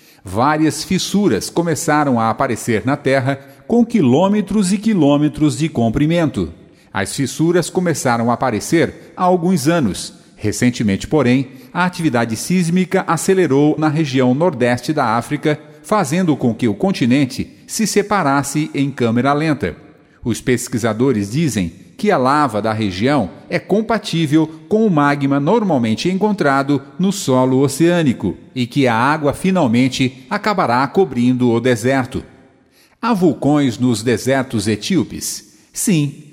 Várias fissuras começaram a aparecer na Terra com quilômetros e quilômetros de comprimento. As fissuras começaram a aparecer há alguns anos. Recentemente, porém, a atividade sísmica acelerou na região nordeste da África, fazendo com que o continente se separasse em câmera lenta. Os pesquisadores dizem que a lava da região é compatível com o magma normalmente encontrado no solo oceânico e que a água finalmente acabará cobrindo o deserto. Há vulcões nos desertos etíopes? Sim,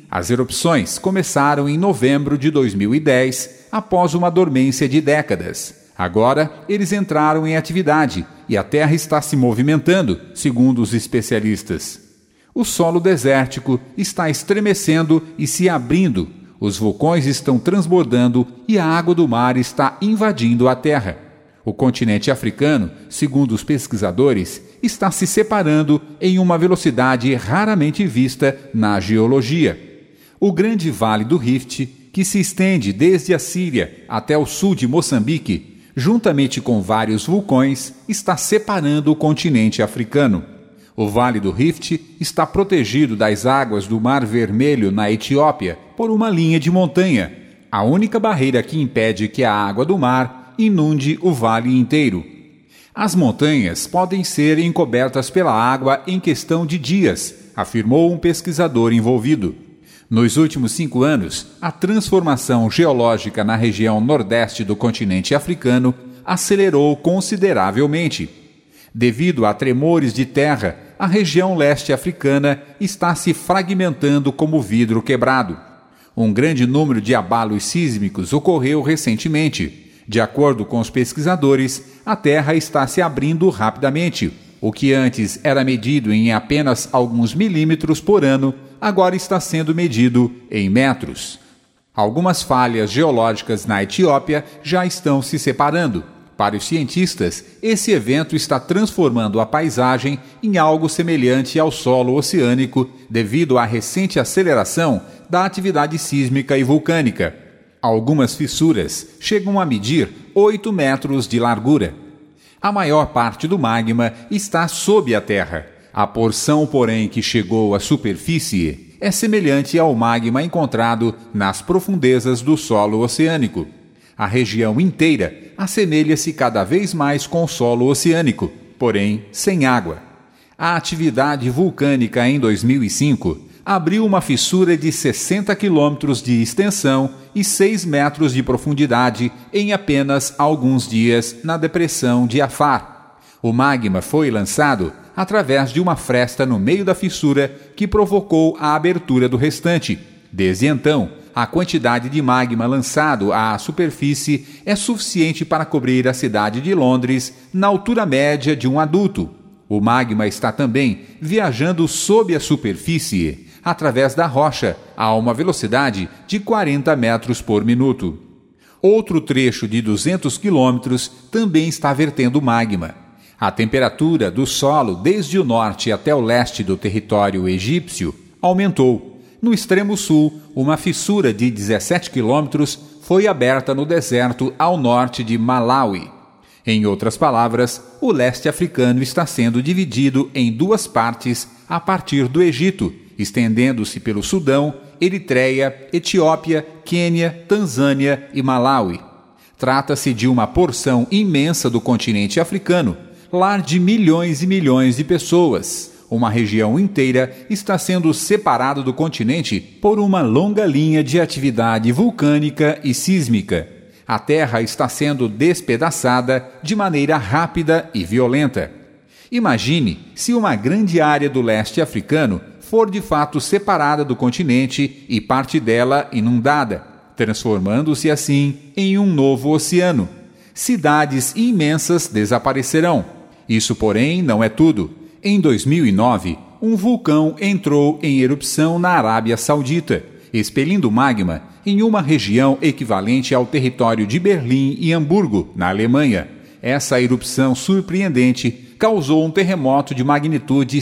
As erupções começaram em novembro de 2010, após uma dormência de décadas. Agora, eles entraram em atividade e a Terra está se movimentando, segundo os especialistas. O solo desértico está estremecendo e se abrindo, os vulcões estão transbordando e a água do mar está invadindo a Terra. O continente africano, segundo os pesquisadores, está se separando em uma velocidade raramente vista na geologia. O Grande Vale do Rift, que se estende desde a Síria até o sul de Moçambique, juntamente com vários vulcões, está separando o continente africano. O Vale do Rift está protegido das águas do Mar Vermelho na Etiópia por uma linha de montanha, a única barreira que impede que a água do mar inunde o vale inteiro. As montanhas podem ser encobertas pela água em questão de dias, afirmou um pesquisador envolvido. Nos últimos 5 anos, a transformação geológica na região nordeste do continente africano acelerou consideravelmente. Devido a tremores de terra, a região leste africana está se fragmentando como vidro quebrado. Um grande número de abalos sísmicos ocorreu recentemente. De acordo com os pesquisadores, a Terra está se abrindo rapidamente. O que antes era medido em apenas alguns milímetros por ano, agora está sendo medido em metros. Algumas falhas geológicas na Etiópia já estão se separando. Para os cientistas, esse evento está transformando a paisagem em algo semelhante ao solo oceânico devido à recente aceleração da atividade sísmica e vulcânica. Algumas fissuras chegam a medir 8 metros de largura. A maior parte do magma está sob a Terra. A porção, porém, que chegou à superfície é semelhante ao magma encontrado nas profundezas do solo oceânico. A região inteira assemelha-se cada vez mais com o solo oceânico, porém sem água. A atividade vulcânica em 2005 abriu uma fissura de 60 quilômetros de extensão e 6 metros de profundidade em apenas alguns dias na depressão de Afar. O magma foi lançado através de uma fresta no meio da fissura que provocou a abertura do restante. Desde então, a quantidade de magma lançado à superfície é suficiente para cobrir a cidade de Londres na altura média de um adulto. O magma está também viajando sob a superfície, através da rocha, a uma velocidade de 40 metros por minuto. Outro trecho de 200 quilômetros também está vertendo magma. A temperatura do solo desde o norte até o leste do território egípcio aumentou. No extremo sul, uma fissura de 17 quilômetros foi aberta no deserto ao norte de Malawi. Em outras palavras, o leste africano está sendo dividido em 2 partes a partir do Egito, estendendo-se pelo Sudão, Eritreia, Etiópia, Quênia, Tanzânia e Malawi. Trata-se de uma porção imensa do continente africano, lar de milhões e milhões de pessoas. Uma região inteira está sendo separada do continente por uma longa linha de atividade vulcânica e sísmica. A Terra está sendo despedaçada de maneira rápida e violenta. Imagine se uma grande área do leste africano for de fato separada do continente e parte dela inundada, transformando-se assim em um novo oceano. Cidades imensas desaparecerão. Isso, porém, não é tudo. Em 2009, um vulcão entrou em erupção na Arábia Saudita, expelindo magma em uma região equivalente ao território de Berlim e Hamburgo, na Alemanha. Essa erupção surpreendente causou um terremoto de magnitude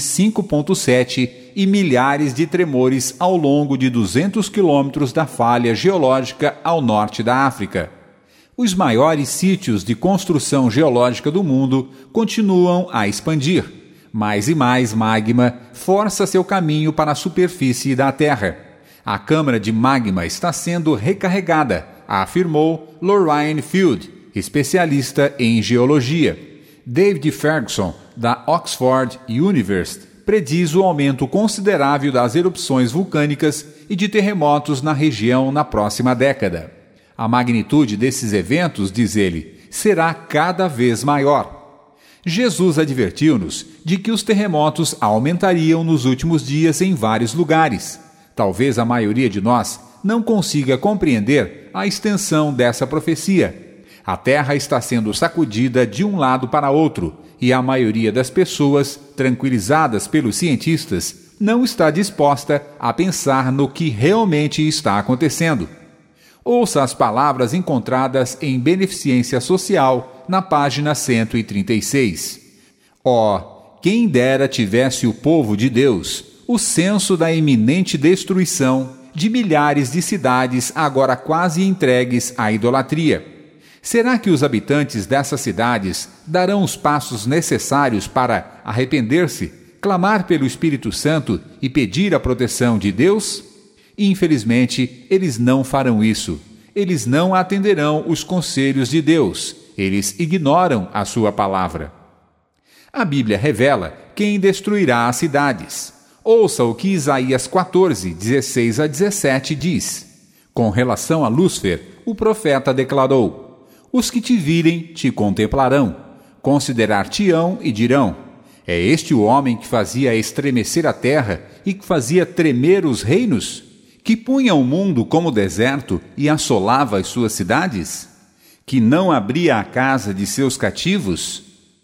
5,7 e milhares de tremores ao longo de 200 quilômetros da falha geológica ao norte da África. Os maiores sítios de construção geológica do mundo continuam a expandir. Mais e mais magma força seu caminho para a superfície da Terra. A câmara de magma está sendo recarregada, afirmou Lorraine Field, especialista em geologia. David Ferguson, da Oxford University, prediz o aumento considerável das erupções vulcânicas e de terremotos na região na próxima década. A magnitude desses eventos, diz ele, será cada vez maior. Jesus advertiu-nos de que os terremotos aumentariam nos últimos dias em vários lugares. Talvez a maioria de nós não consiga compreender a extensão dessa profecia. A Terra está sendo sacudida de um lado para outro, e a maioria das pessoas, tranquilizadas pelos cientistas, não está disposta a pensar no que realmente está acontecendo. Ouça as palavras encontradas em Beneficência Social, na página 136. Quem dera tivesse o povo de Deus o senso da iminente destruição de milhares de cidades agora quase entregues à idolatria. Será que os habitantes dessas cidades darão os passos necessários para arrepender-se, clamar pelo Espírito Santo e pedir a proteção de Deus? Infelizmente, eles não farão isso. Eles não atenderão os conselhos de Deus. Eles ignoram a sua palavra. A Bíblia revela quem destruirá as cidades. Ouça o que Isaías 14, 16 a 17 diz. Com relação a Lúcifer, o profeta declarou: os que te virem te contemplarão, considerar-te-ão e dirão: é este o homem que fazia estremecer a terra e que fazia tremer os reinos? Que punha o mundo como deserto e assolava as suas cidades? Que não abria a casa de seus cativos?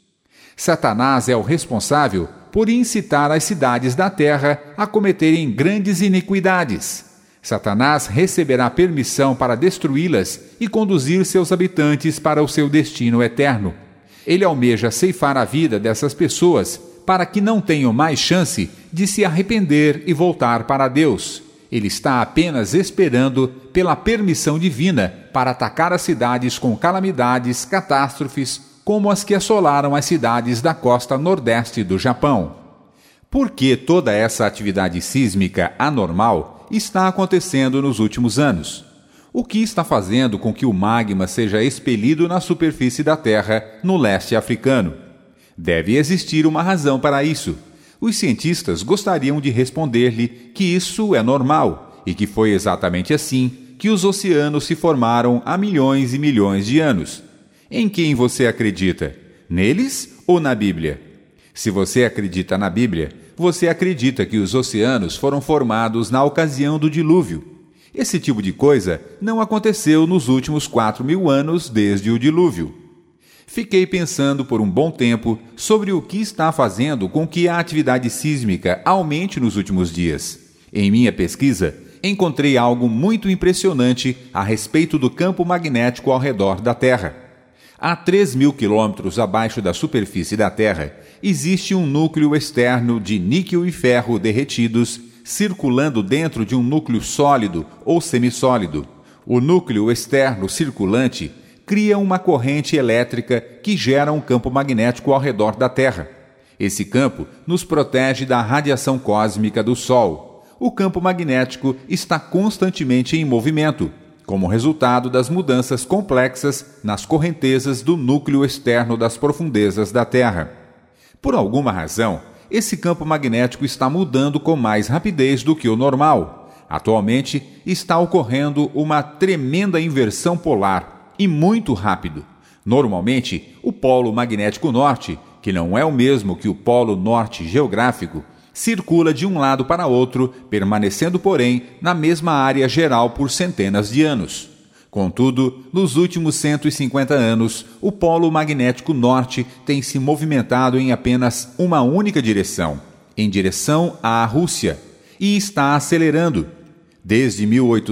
Satanás é o responsável por incitar as cidades da terra a cometerem grandes iniquidades. Satanás receberá permissão para destruí-las e conduzir seus habitantes para o seu destino eterno. Ele almeja ceifar a vida dessas pessoas para que não tenham mais chance de se arrepender e voltar para Deus. Ele está apenas esperando pela permissão divina para atacar as cidades com calamidades, catástrofes, como as que assolaram as cidades da costa nordeste do Japão. Por que toda essa atividade sísmica anormal está acontecendo nos últimos anos? O que está fazendo com que o magma seja expelido na superfície da Terra no leste africano? Deve existir uma razão para isso. Os cientistas gostariam de responder-lhe que isso é normal e que foi exatamente assim que os oceanos se formaram há milhões e milhões de anos. Em quem você acredita? Neles ou na Bíblia? Se você acredita na Bíblia, você acredita que os oceanos foram formados na ocasião do dilúvio. Esse tipo de coisa não aconteceu nos últimos 4.000 anos desde o dilúvio. Fiquei pensando por um bom tempo sobre o que está fazendo com que a atividade sísmica aumente nos últimos dias. Em minha pesquisa, encontrei algo muito impressionante a respeito do campo magnético ao redor da Terra. A 3.000 quilômetros abaixo da superfície da Terra, existe um núcleo externo de níquel e ferro derretidos circulando dentro de um núcleo sólido ou semissólido. O núcleo externo circulante cria uma corrente elétrica que gera um campo magnético ao redor da Terra. Esse campo nos protege da radiação cósmica do Sol. O campo magnético está constantemente em movimento, como resultado das mudanças complexas nas correntezas do núcleo externo das profundezas da Terra. Por alguma razão, esse campo magnético está mudando com mais rapidez do que o normal. Atualmente, está ocorrendo uma tremenda inversão polar, e muito rápido. Normalmente, o polo magnético norte, que não é o mesmo que o polo norte geográfico, circula de um lado para outro, permanecendo, porém, na mesma área geral por centenas de anos. Contudo, nos últimos 150 anos, o polo magnético norte tem se movimentado em apenas uma única direção, em direção à Rússia, e está acelerando. Desde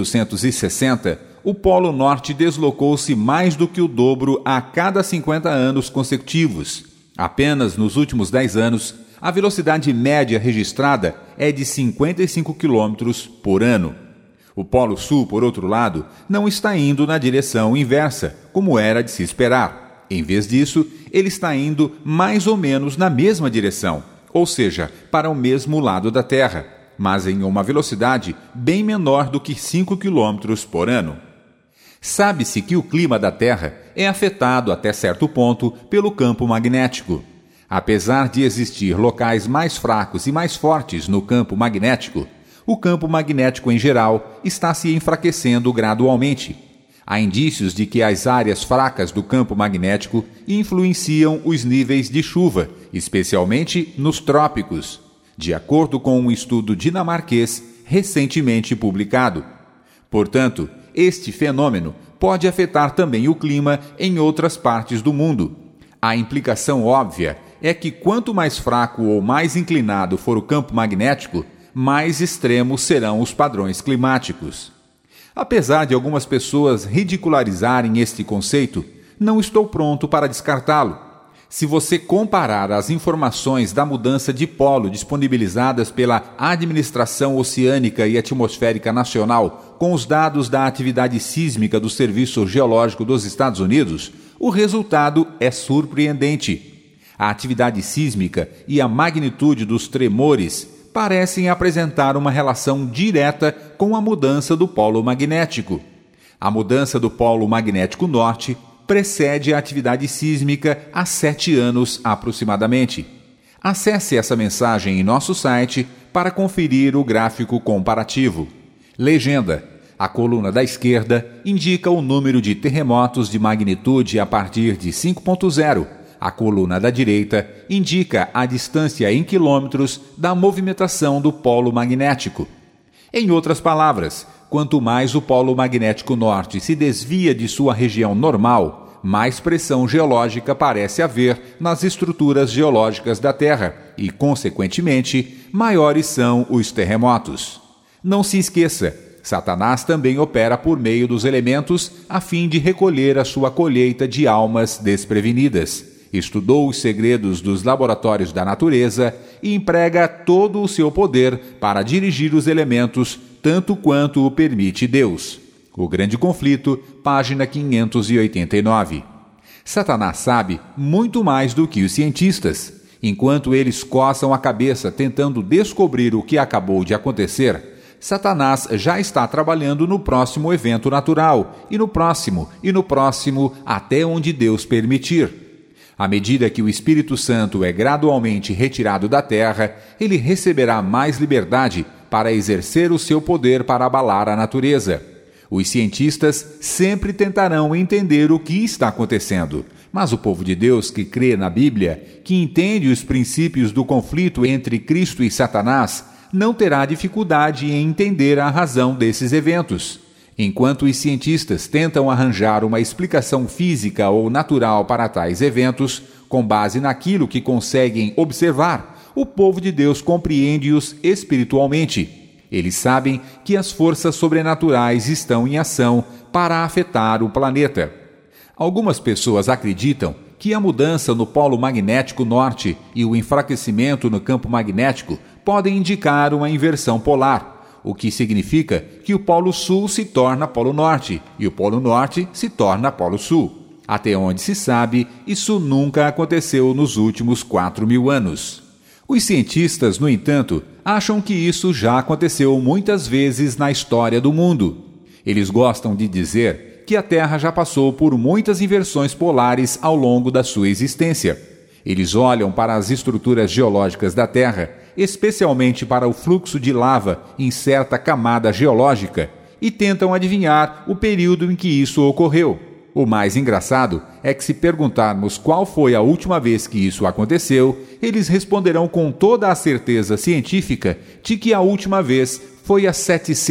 1860, o polo norte deslocou-se mais do que o dobro a cada 50 anos consecutivos. Apenas nos últimos 10 anos, a velocidade média registrada é de 55 km por ano. O Polo Sul, por outro lado, não está indo na direção inversa, como era de se esperar. Em vez disso, ele está indo mais ou menos na mesma direção, ou seja, para o mesmo lado da Terra, mas em uma velocidade bem menor do que 5 km por ano. Sabe-se que o clima da Terra é afetado até certo ponto pelo campo magnético. Apesar de existir locais mais fracos e mais fortes no campo magnético, o campo magnético em geral está se enfraquecendo gradualmente. Há indícios de que as áreas fracas do campo magnético influenciam os níveis de chuva, especialmente nos trópicos. De acordo com um estudo dinamarquês, recentemente publicado. Portanto, este fenômeno pode afetar também o clima em outras partes do mundo. A implicação óbvia é que quanto mais fraco ou mais inclinado for o campo magnético, mais extremos serão os padrões climáticos. Apesar de algumas pessoas ridicularizarem este conceito, não estou pronto para descartá-lo. Se você comparar as informações da mudança de polo disponibilizadas pela Administração Oceânica e Atmosférica Nacional com os dados da atividade sísmica do Serviço Geológico dos Estados Unidos, o resultado é surpreendente. A atividade sísmica e a magnitude dos tremores parecem apresentar uma relação direta com a mudança do polo magnético. A mudança do polo magnético norte precede a atividade sísmica há 7 anos aproximadamente. Acesse essa mensagem em nosso site para conferir o gráfico comparativo. Legenda: a coluna da esquerda indica o número de terremotos de magnitude a partir de 5.0. A coluna da direita indica a distância em quilômetros da movimentação do polo magnético. Em outras palavras, quanto mais o polo magnético norte se desvia de sua região normal, mais pressão geológica parece haver nas estruturas geológicas da Terra e, consequentemente, maiores são os terremotos. Não se esqueça, Satanás também opera por meio dos elementos a fim de recolher a sua colheita de almas desprevenidas. Estudou os segredos dos laboratórios da natureza e emprega todo o seu poder para dirigir os elementos tanto quanto o permite Deus. O Grande Conflito, página 589. Satanás sabe muito mais do que os cientistas. Enquanto eles coçam a cabeça tentando descobrir o que acabou de acontecer, Satanás já está trabalhando no próximo evento natural, e no próximo, até onde Deus permitir. À medida que o Espírito Santo é gradualmente retirado da terra, ele receberá mais liberdade para exercer o seu poder para abalar a natureza. Os cientistas sempre tentarão entender o que está acontecendo, mas o povo de Deus que crê na Bíblia, que entende os princípios do conflito entre Cristo e Satanás, não terá dificuldade em entender a razão desses eventos. Enquanto os cientistas tentam arranjar uma explicação física ou natural para tais eventos, com base naquilo que conseguem observar, o povo de Deus compreende-os espiritualmente. Eles sabem que as forças sobrenaturais estão em ação para afetar o planeta. Algumas pessoas acreditam que a mudança no polo magnético norte e o enfraquecimento no campo magnético podem indicar uma inversão polar, o que significa que o Polo Sul se torna Polo Norte e o Polo Norte se torna Polo Sul. Até onde se sabe, isso nunca aconteceu nos últimos 4.000 anos. Os cientistas, no entanto, acham que isso já aconteceu muitas vezes na história do mundo. Eles gostam de dizer que a Terra já passou por muitas inversões polares ao longo da sua existência. Eles olham para as estruturas geológicas da Terra, especialmente para o fluxo de lava em certa camada geológica, e tentam adivinhar o período em que isso ocorreu. O mais engraçado é que, se perguntarmos qual foi a última vez que isso aconteceu, eles responderão com toda a certeza científica de que a última vez foi há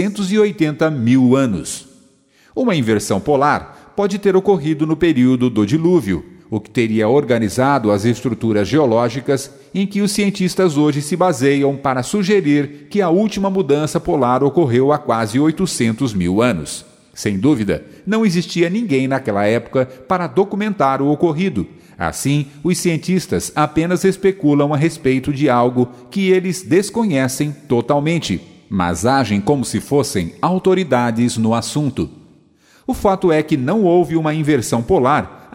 780.000 anos. Uma inversão polar pode ter ocorrido no período do dilúvio, o que teria organizado as estruturas geológicas em que os cientistas hoje se baseiam para sugerir que a última mudança polar ocorreu há quase 800.000 anos. Sem dúvida, não existia ninguém naquela época para documentar o ocorrido. Assim, os cientistas apenas especulam a respeito de algo que eles desconhecem totalmente, mas agem como se fossem autoridades no assunto. O fato é que não houve uma inversão polar há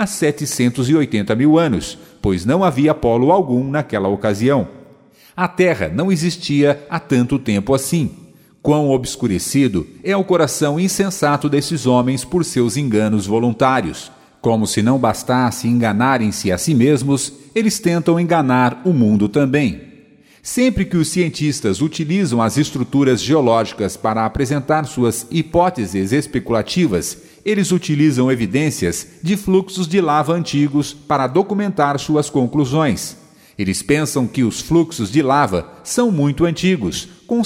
780.000 anos, pois não havia polo algum naquela ocasião. A Terra não existia há tanto tempo assim. Quão obscurecido é o coração insensato desses homens por seus enganos voluntários. Como se não bastasse enganarem-se a si mesmos, eles tentam enganar o mundo também. Sempre que os cientistas utilizam as estruturas geológicas para apresentar suas hipóteses especulativas, eles utilizam evidências de fluxos de lava antigos para documentar suas conclusões. Eles pensam que os fluxos de lava são muito antigos, com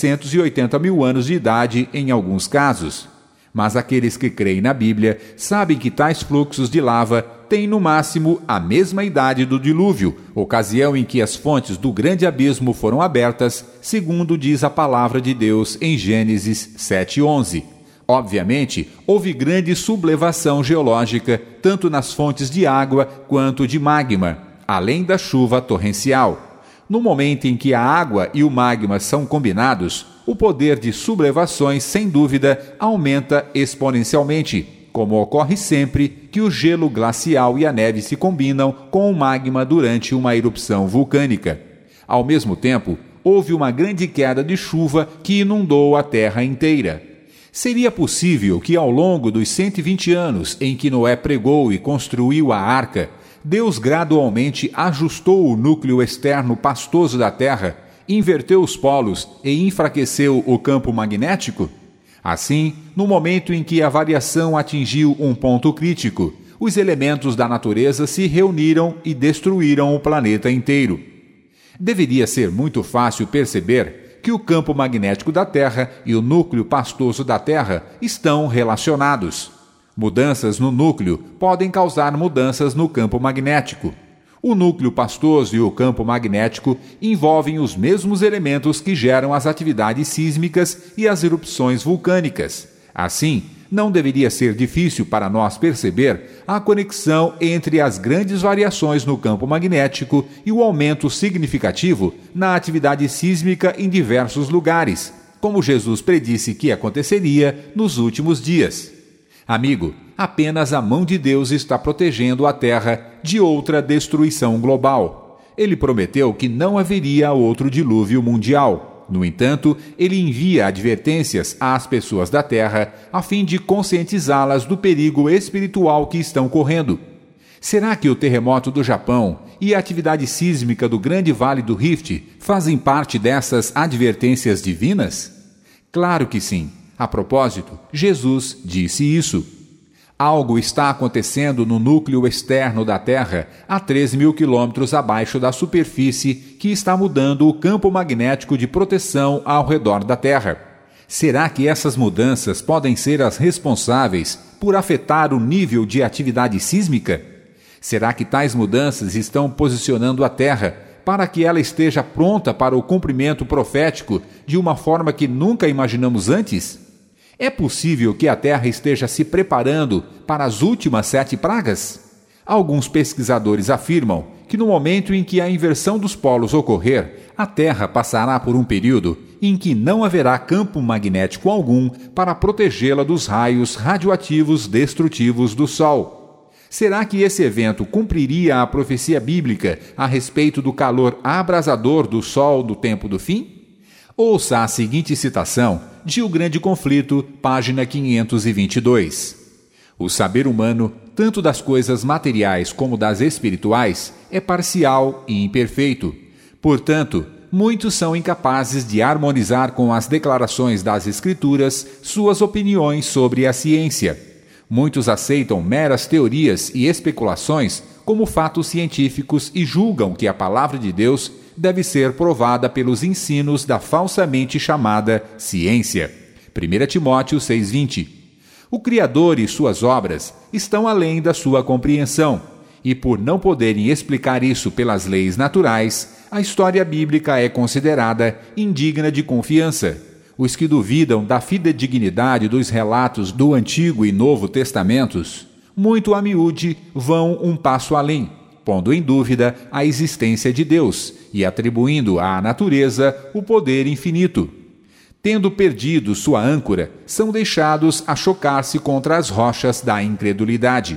780 mil anos de idade em alguns casos. Mas aqueles que creem na Bíblia sabem que tais fluxos de lava têm no máximo a mesma idade do dilúvio, ocasião em que as fontes do grande abismo foram abertas, segundo diz a palavra de Deus em Gênesis 7:11. Obviamente, houve grande sublevação geológica, tanto nas fontes de água quanto de magma, além da chuva torrencial. No momento em que a água e o magma são combinados, o poder de sublevações, sem dúvida, aumenta exponencialmente, como ocorre sempre que o gelo glacial e a neve se combinam com o magma durante uma erupção vulcânica. Ao mesmo tempo, houve uma grande queda de chuva que inundou a terra inteira. Seria possível que, ao longo dos 120 anos em que Noé pregou e construiu a arca, Deus gradualmente ajustou o núcleo externo pastoso da terra, inverteu os polos e enfraqueceu o campo magnético? Assim, no momento em que a variação atingiu um ponto crítico, os elementos da natureza se reuniram e destruíram o planeta inteiro. Deveria ser muito fácil perceber que o campo magnético da Terra e o núcleo pastoso da Terra estão relacionados. Mudanças no núcleo podem causar mudanças no campo magnético. O núcleo pastoso e o campo magnético envolvem os mesmos elementos que geram as atividades sísmicas e as erupções vulcânicas. Assim, não deveria ser difícil para nós perceber a conexão entre as grandes variações no campo magnético e o aumento significativo na atividade sísmica em diversos lugares, como Jesus predisse que aconteceria nos últimos dias. Amigo, apenas a mão de Deus está protegendo a Terra de outra destruição global. Ele prometeu que não haveria outro dilúvio mundial. No entanto, ele envia advertências às pessoas da Terra a fim de conscientizá-las do perigo espiritual que estão correndo. Será que o terremoto do Japão e a atividade sísmica do Grande Vale do Rift fazem parte dessas advertências divinas? Claro que sim. A propósito, Jesus disse isso. Algo está acontecendo no núcleo externo da Terra, a 3.000 quilômetros abaixo da superfície, que está mudando o campo magnético de proteção ao redor da Terra. Será que essas mudanças podem ser as responsáveis por afetar o nível de atividade sísmica? Será que tais mudanças estão posicionando a Terra para que ela esteja pronta para o cumprimento profético de uma forma que nunca imaginamos antes? É possível que a Terra esteja se preparando para as últimas 7 pragas? Alguns pesquisadores afirmam que no momento em que a inversão dos polos ocorrer, a Terra passará por um período em que não haverá campo magnético algum para protegê-la dos raios radioativos destrutivos do Sol. Será que esse evento cumpriria a profecia bíblica a respeito do calor abrasador do Sol do tempo do fim? Ouça a seguinte citação de O Grande Conflito, página 522. O saber humano, tanto das coisas materiais como das espirituais, é parcial e imperfeito. Portanto, muitos são incapazes de harmonizar com as declarações das Escrituras suas opiniões sobre a ciência. Muitos aceitam meras teorias e especulações como fatos científicos e julgam que a palavra de Deus deve ser provada pelos ensinos da falsamente chamada ciência. 1 Timóteo 6,20. O Criador e suas obras estão além da sua compreensão, e por não poderem explicar isso pelas leis naturais, a história bíblica é considerada indigna de confiança. Os que duvidam da fidedignidade dos relatos do Antigo e Novo Testamentos, muito a miúde, vão um passo além, pondo em dúvida a existência de Deus e atribuindo à natureza o poder infinito. Tendo perdido sua âncora, são deixados a chocar-se contra as rochas da incredulidade.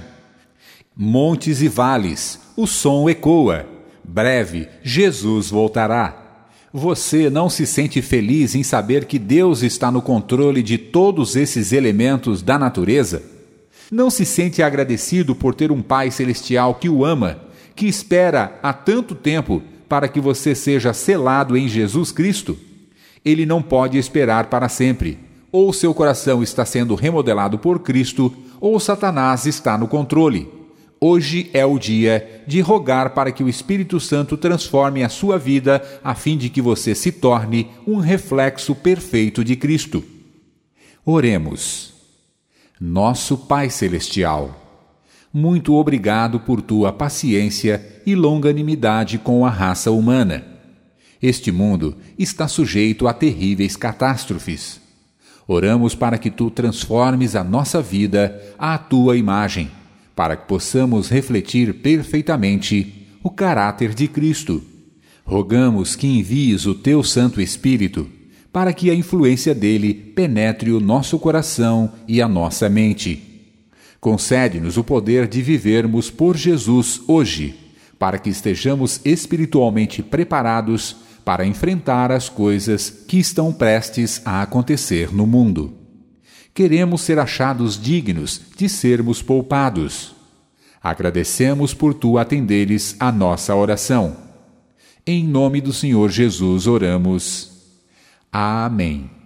Montes e vales, o som ecoa. Breve, Jesus voltará. Você não se sente feliz em saber que Deus está no controle de todos esses elementos da natureza? Não se sente agradecido por ter um Pai Celestial que o ama, que espera há tanto tempo para que você seja selado em Jesus Cristo? Ele não pode esperar para sempre. Ou seu coração está sendo remodelado por Cristo, ou Satanás está no controle. hoje é o dia de rogar para que o Espírito Santo transforme a sua vida a fim de que você se torne um reflexo perfeito de Cristo. Oremos. Nosso Pai Celestial, muito obrigado por tua paciência e longanimidade com a raça humana. Este mundo está sujeito a terríveis catástrofes. Oramos para que tu transformes a nossa vida à tua imagem, para que possamos refletir perfeitamente o caráter de Cristo. Rogamos que envies o teu Santo Espírito, para que a influência dele penetre o nosso coração e a nossa mente. Concede-nos o poder de vivermos por Jesus hoje, para que estejamos espiritualmente preparados para enfrentar as coisas que estão prestes a acontecer no mundo. Queremos ser achados dignos de sermos poupados. Agradecemos por tu atenderes a nossa oração. Em nome do Senhor Jesus oramos. Amém.